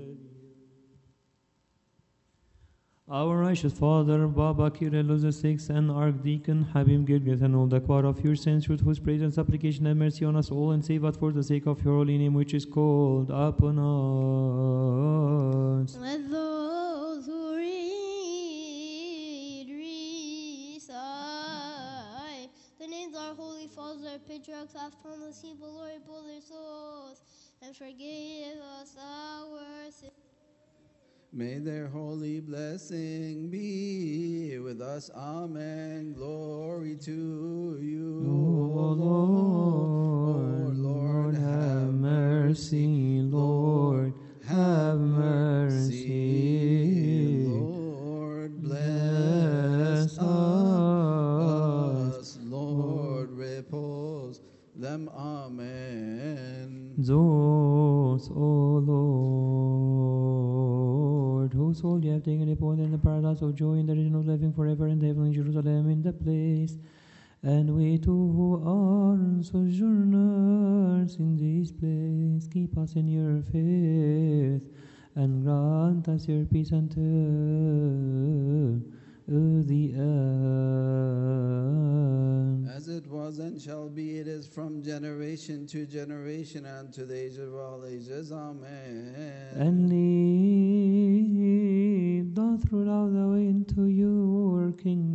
Our righteous Father, Baba Kyrillos the Sixth, and Archdeacon Habib Gilgit, and all the choir of your saints, with whose praise and supplication have mercy on us all, and save us for the sake of your holy name, which is called upon us. Let those who read recite the names of our holy fathers, our patriarchs, have found the sea, but Lord, both their souls, and forgive us our sins. May their holy blessing be with us. Amen. Glory to you, O Lord, Lord, have mercy. Lord, have mercy. Lord, bless us. Lord, repose them. Amen. Those, O Lord, whose soul you have taken upon in the paradise of joy in the region of living forever in the heavenly Jerusalem in the place. And we too who are sojourners in this place, keep us in your faith, and grant us your peace until the end. As it was and shall be, it is from generation to generation and to the age of all ages. Amen. And lead us throughout the way into your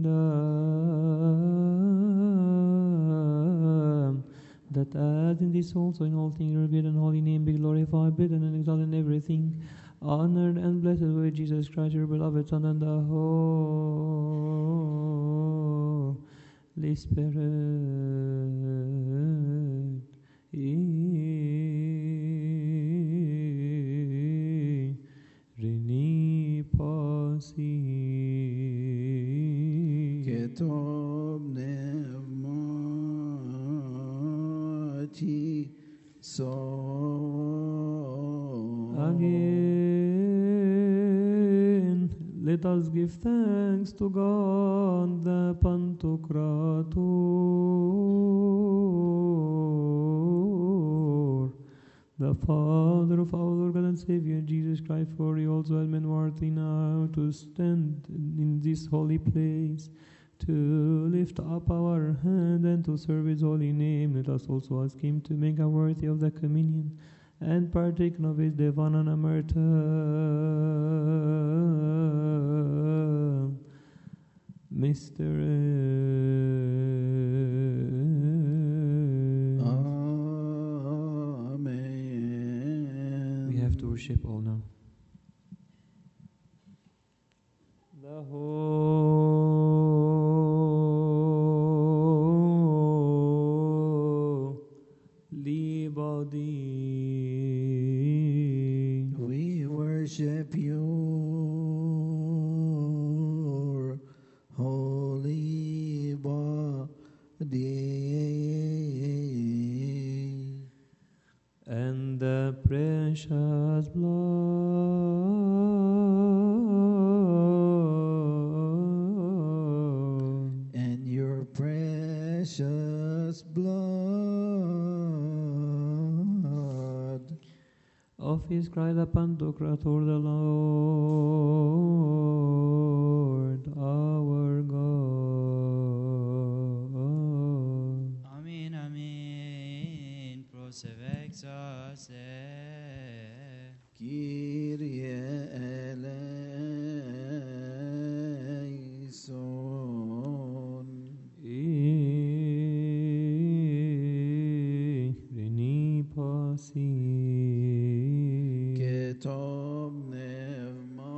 kingdom, that as in this also in all things your good and holy name be glorified, bidden and exalted in everything, honored and blessed with Jesus Christ, your beloved Son, and the Holy Spirit. Rini pasi Ketob nevmati so. Again, let us give thanks to God, the Pantocrator, the Father of our Lord God and Savior Jesus Christ, for he also has been worthy now to stand in this holy place, to lift up our hand and to serve his holy name. Let us also ask him to make us worthy of the communion and partake of his divine and immortal mystery. Amen. We have to worship all now. The holy body. We worship your holy body. precious blood. And your precious blood. Of his Christ the Pantocrator, the Lord, our God. Amen, amen. Prosevexase. Kyrie eleison. Reni pasi. Ketom nevma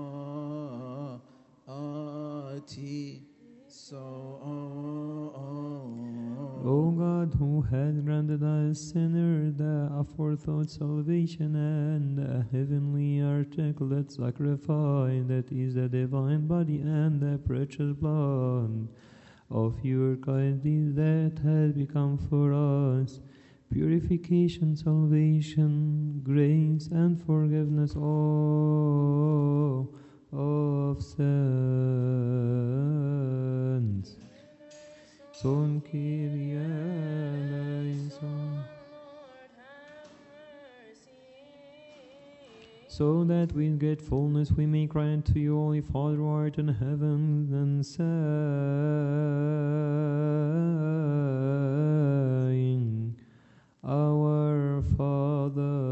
ati so. O God, who has granted us sinner the aforethought salvation and a heavenly articulate sacrifice, that is the divine body and the precious blood of your kindness that has become for us purification, salvation, grace, and forgiveness of sins. Son Kyrie eleison. So that with gratefulness we may cry unto you, Holy Father, who art in heaven, and saying, Our Father,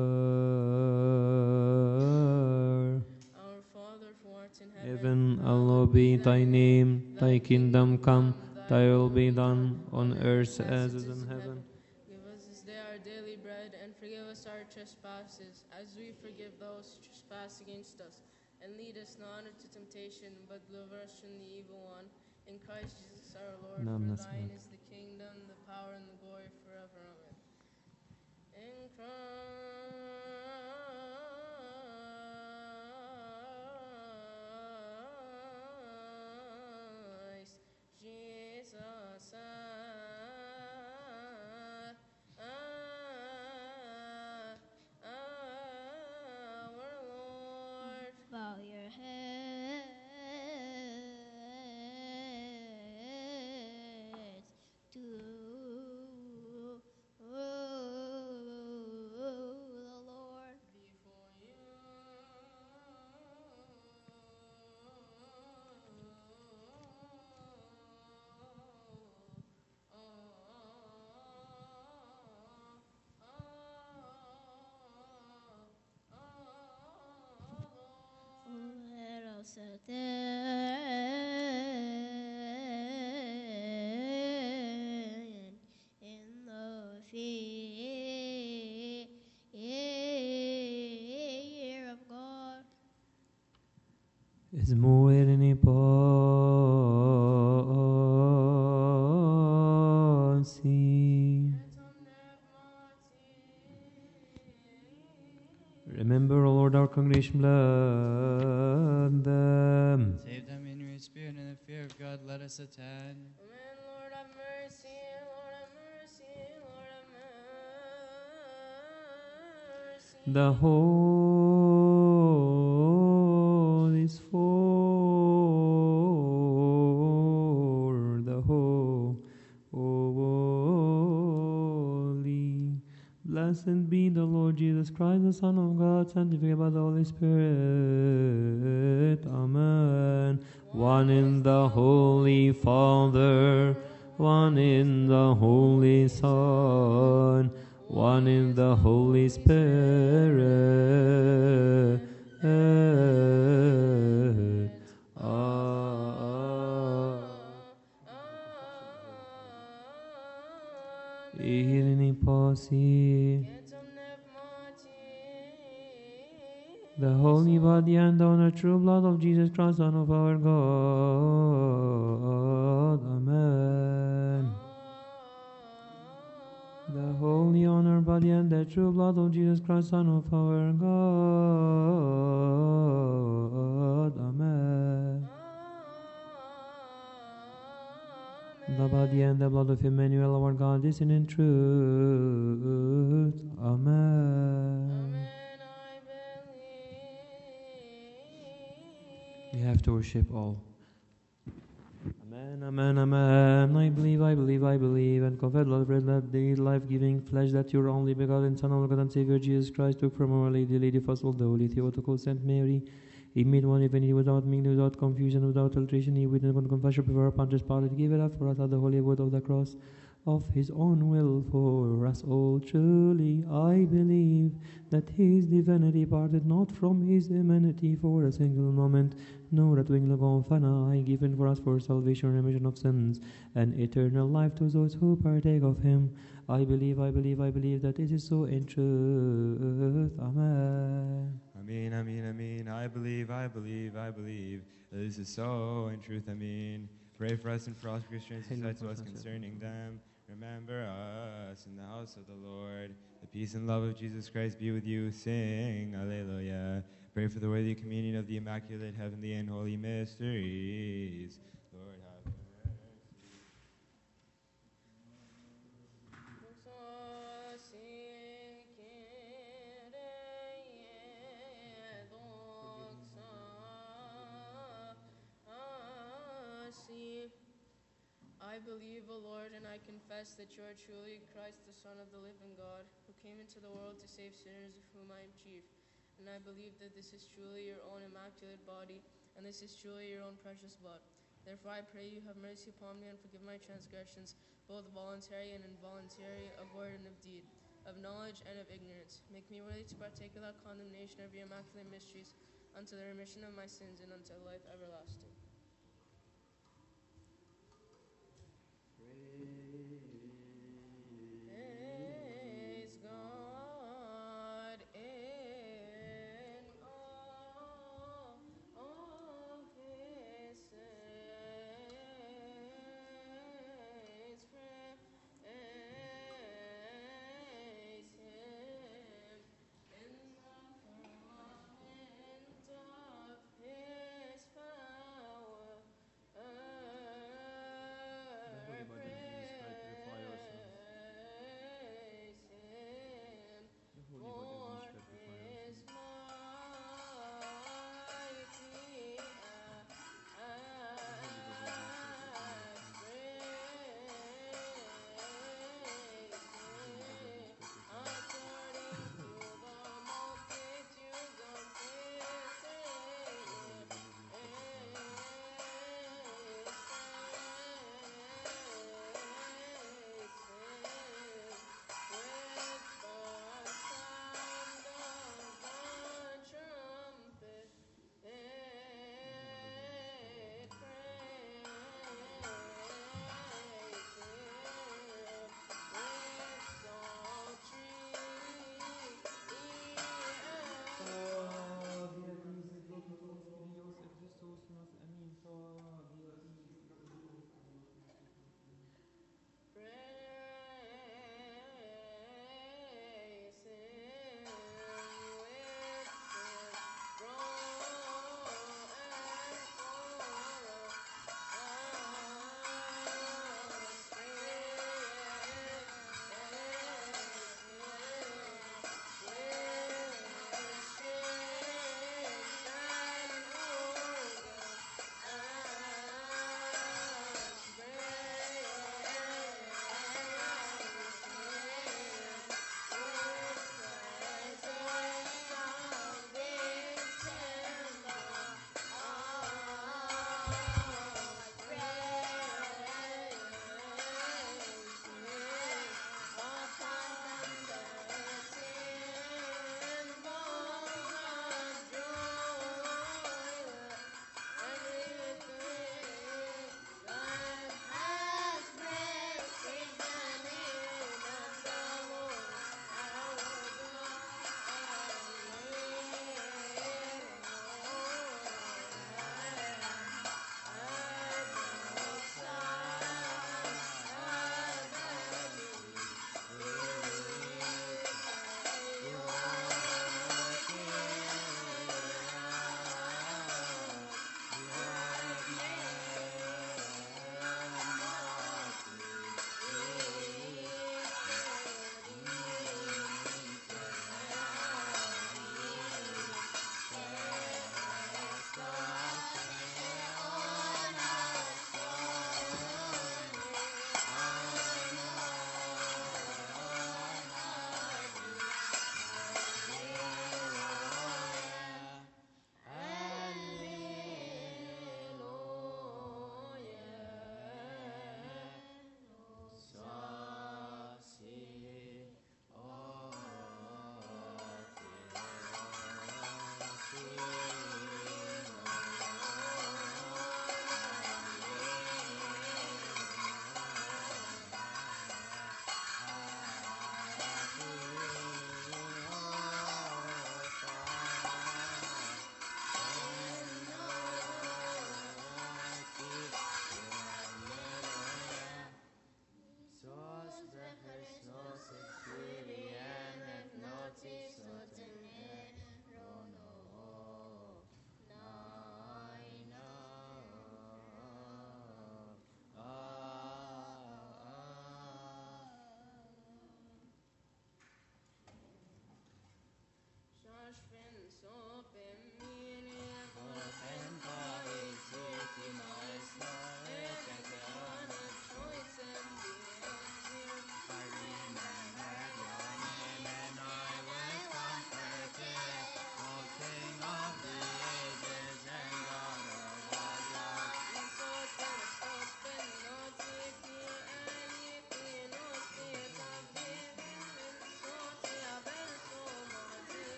who art in heaven, hallowed be thy name, thy kingdom come, thy will be done on earth as it is in heaven. Give us this day our daily bread, and forgive us our trespasses, as we forgive those who trespass against us. And lead us not into temptation, but deliver us from the evil one. In Christ Jesus our Lord, Amen. for thine is the kingdom, the power, and the glory forever. Amen. In Christ Jesus our Lord. Bow your heads to the Lord. Before you, Let us stand in the fear of God. Is more any pasi. Remember, O Lord, our congregation, blood them. Save them in your spirit and in the fear of God. Let us attend. Amen. Lord have mercy, Lord have mercy, Lord have mercy. The whole is for the holy. Blessed be the Lord Jesus Christ, the Son of God, sanctified by the Holy Spirit. Amen. One in the Holy Father, one in the Holy Son, one in the Holy Spirit. Irini posi. The holy body and the true blood of Jesus Christ, Son of our God. Amen. The holy honor body and the true blood of Jesus Christ, Son of our God. Amen. The body and the blood of Emmanuel, our God, is in truth. Amen. Amen. have to worship all. Amen, amen, amen. I believe, and confess, Lord, that the life-giving flesh that your only begotten Son, our God and Savior Jesus Christ, took from our Lady first of the Holy Theotokos, Saint Mary. He made one divinity without mingling, without confusion, without alteration. He witnessed one confession before Pontius Pilate, gave it up for us at the holy wood of the cross of his own will for us all. Truly, I believe that his divinity parted not from his humanity for a single moment, nor a twinkling of an eye, given for us for salvation, remission of sins, and eternal life to those who partake of him. I believe that it is so in truth. Amen. Amen, amen, amen. I believe that this is so in truth. Amen. Pray for us and for all Christians who said to us concerning them. Remember us in the house of the Lord. The peace and love of Jesus Christ be with you. Sing, Alleluia. Pray for the worthy communion of the Immaculate, Heavenly, and Holy Mysteries. Lord, have mercy. I believe, O Lord, and I confess that you are truly Christ, the Son of the living God, who came into the world to save sinners, of whom I am chief. And I believe that this is truly your own immaculate body, and this is truly your own precious blood. Therefore I pray you have mercy upon me and forgive my transgressions, both voluntary and involuntary, of word and of deed, of knowledge and of ignorance. Make me worthy to partake of that condemnation of your immaculate mysteries, unto the remission of my sins and unto life everlasting. Praise God in all of his saints. Praise him in the firmament of his power.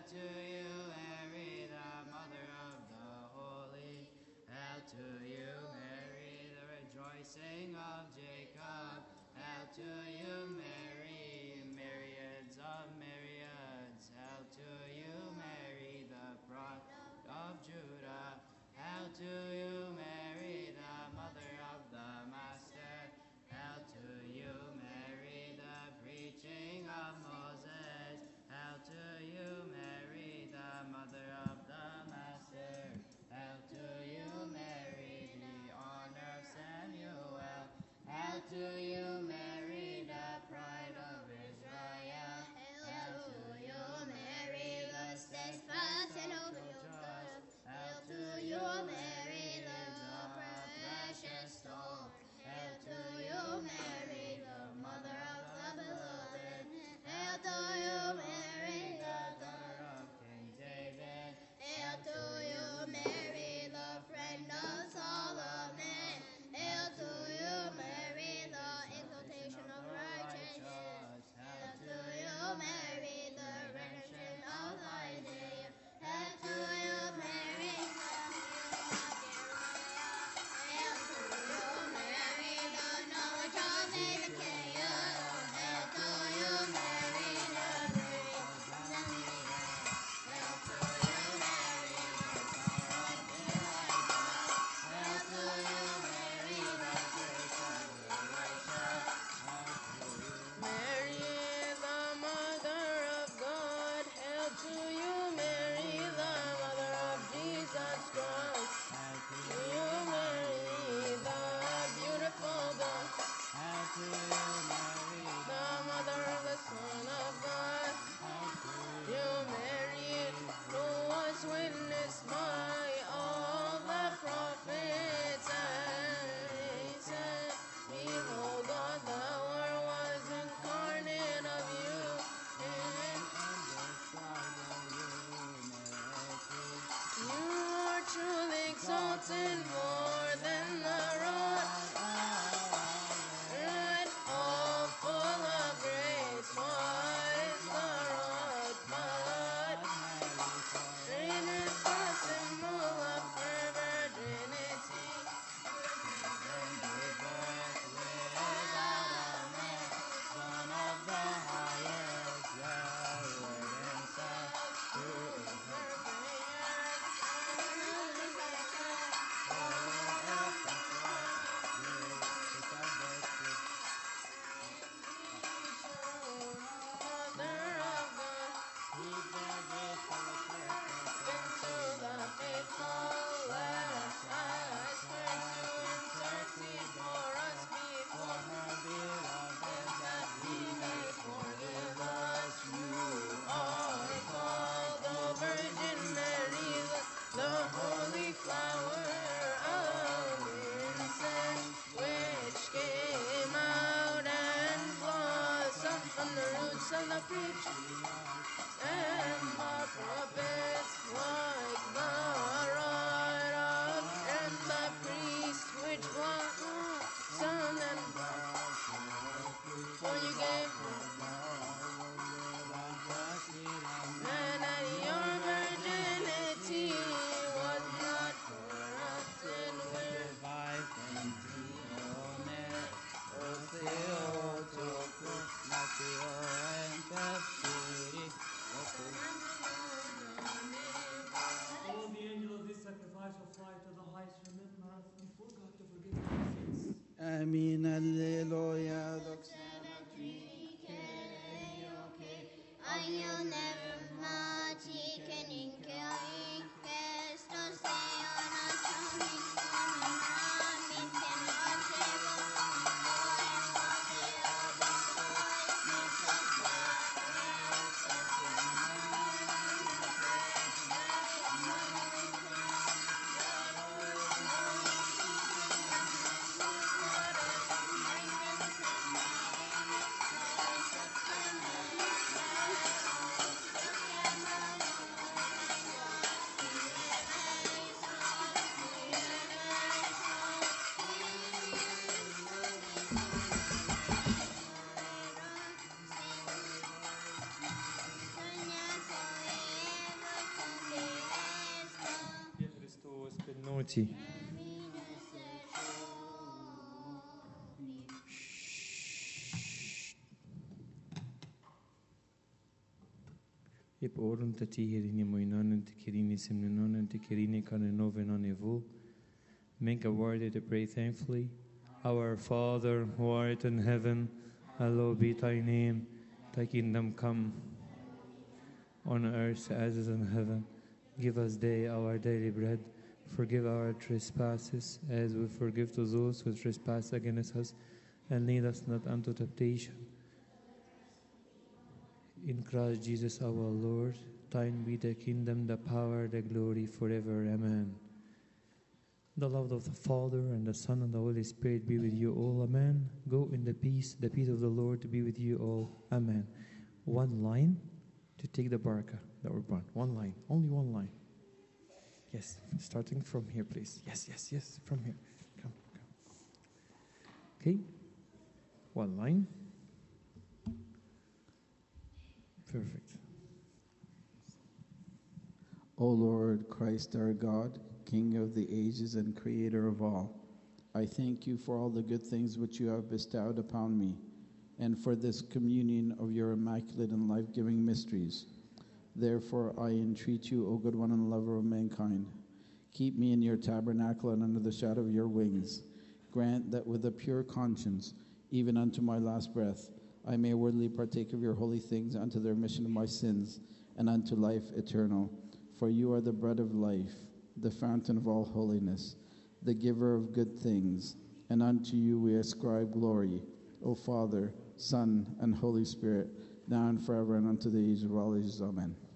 to you, Mary, the Mother of the Holy. Hail to you, Mary, the rejoicing of Jacob. Hail to you, Mary, myriads of myriads. Hail to you, Mary, the Pride of Judah. Hail to you, Mary, the Mother of the Master. Hail to you, Mary, the preaching of Moses. Hail to you, Mary, the Mother of the Master. Hail to you, Mary, the honor of Samuel. Hail to you, Mary, the pride of Israel. Hail to you, Mary, the steadfast and holy trust. Hail to you, Mary, the precious stone. Hail to you, Mary, the mother of the beloved. Hail to you, Mary, the daughter of King David. Hail to you, Mary, the friend of Solomon. Hail to you, Mary, the exaltation of righteousness. Hail to you, Mary, the redemption of Isaiah. Hail to you, Mary, the healing of Jeremiah. Hail to you, Mary, the knowledge of Ezekiel. Hail to you, Mary, the grace of Daniel. Hail to you, Mary, the power of Elijah. Hail to you, Mary, the grace of Elisha. Hail to you, Mary, the Mother of God. Hail to you, Mary, the Mother of Jesus Christ. Hail to To you, you, Mary, the beautiful God. Hail to you, Mary, The Mother of the Son of God. Hail to You, Mary, who was witnessed by all the prophets and said, behold, God the Word was incarnate of you. And you are truly exalted more than the rod, and all full of grace. What is the rod but great possible of her virginity? Son of the highest, the Lord himself, who is Mother of God, he that is for the and to the faithful, let us ask her to intercede for us before her beloved, that he may forgive us. You are called the Virgin Mary, the holy flower of incense, which came out and blossomed from the roots of the preachers and the prophets, like the rod of and the priest, which blossomed and for you gave and that your virginity was not corrupted with Oh, the angel of this sacrifice will fly to the heights, remit us, and for God to forgive our sins. Amin, alleluia, naughty. Ip orum tati herini moinon te kerini simnenon te kerini kanenoven evul. Make a word to pray thankfully. Our Father who art in heaven, hallowed be thy name. Thy kingdom come on earth as is in heaven. Give us day our daily bread. Forgive our trespasses as we forgive to those who trespass against us. And lead us not unto temptation. In Christ Jesus our Lord, thine be the kingdom, the power, the glory forever. Amen. The love of the Father and the Son and the Holy Spirit be with you all. Amen. Go in the peace of the Lord to be with you all. Amen. One line to take the barakah that we're born. One line. Only one line. Yes. Starting from here, please. Yes. From here. Come. Okay. One line. Perfect. O Lord, Christ our God, King of the ages and Creator of all, I thank you for all the good things which you have bestowed upon me, and for this communion of your immaculate and life-giving mysteries. Therefore I entreat you, O good one and lover of mankind, keep me in your tabernacle and under the shadow of your wings. Grant that with a pure conscience, even unto my last breath, I may worthily partake of your holy things unto the remission of my sins and unto life eternal. For you are the bread of life, the fountain of all holiness, the giver of good things, and unto you we ascribe glory, O Father, Son, and Holy Spirit, now and forever, and unto the age of all ages. Amen.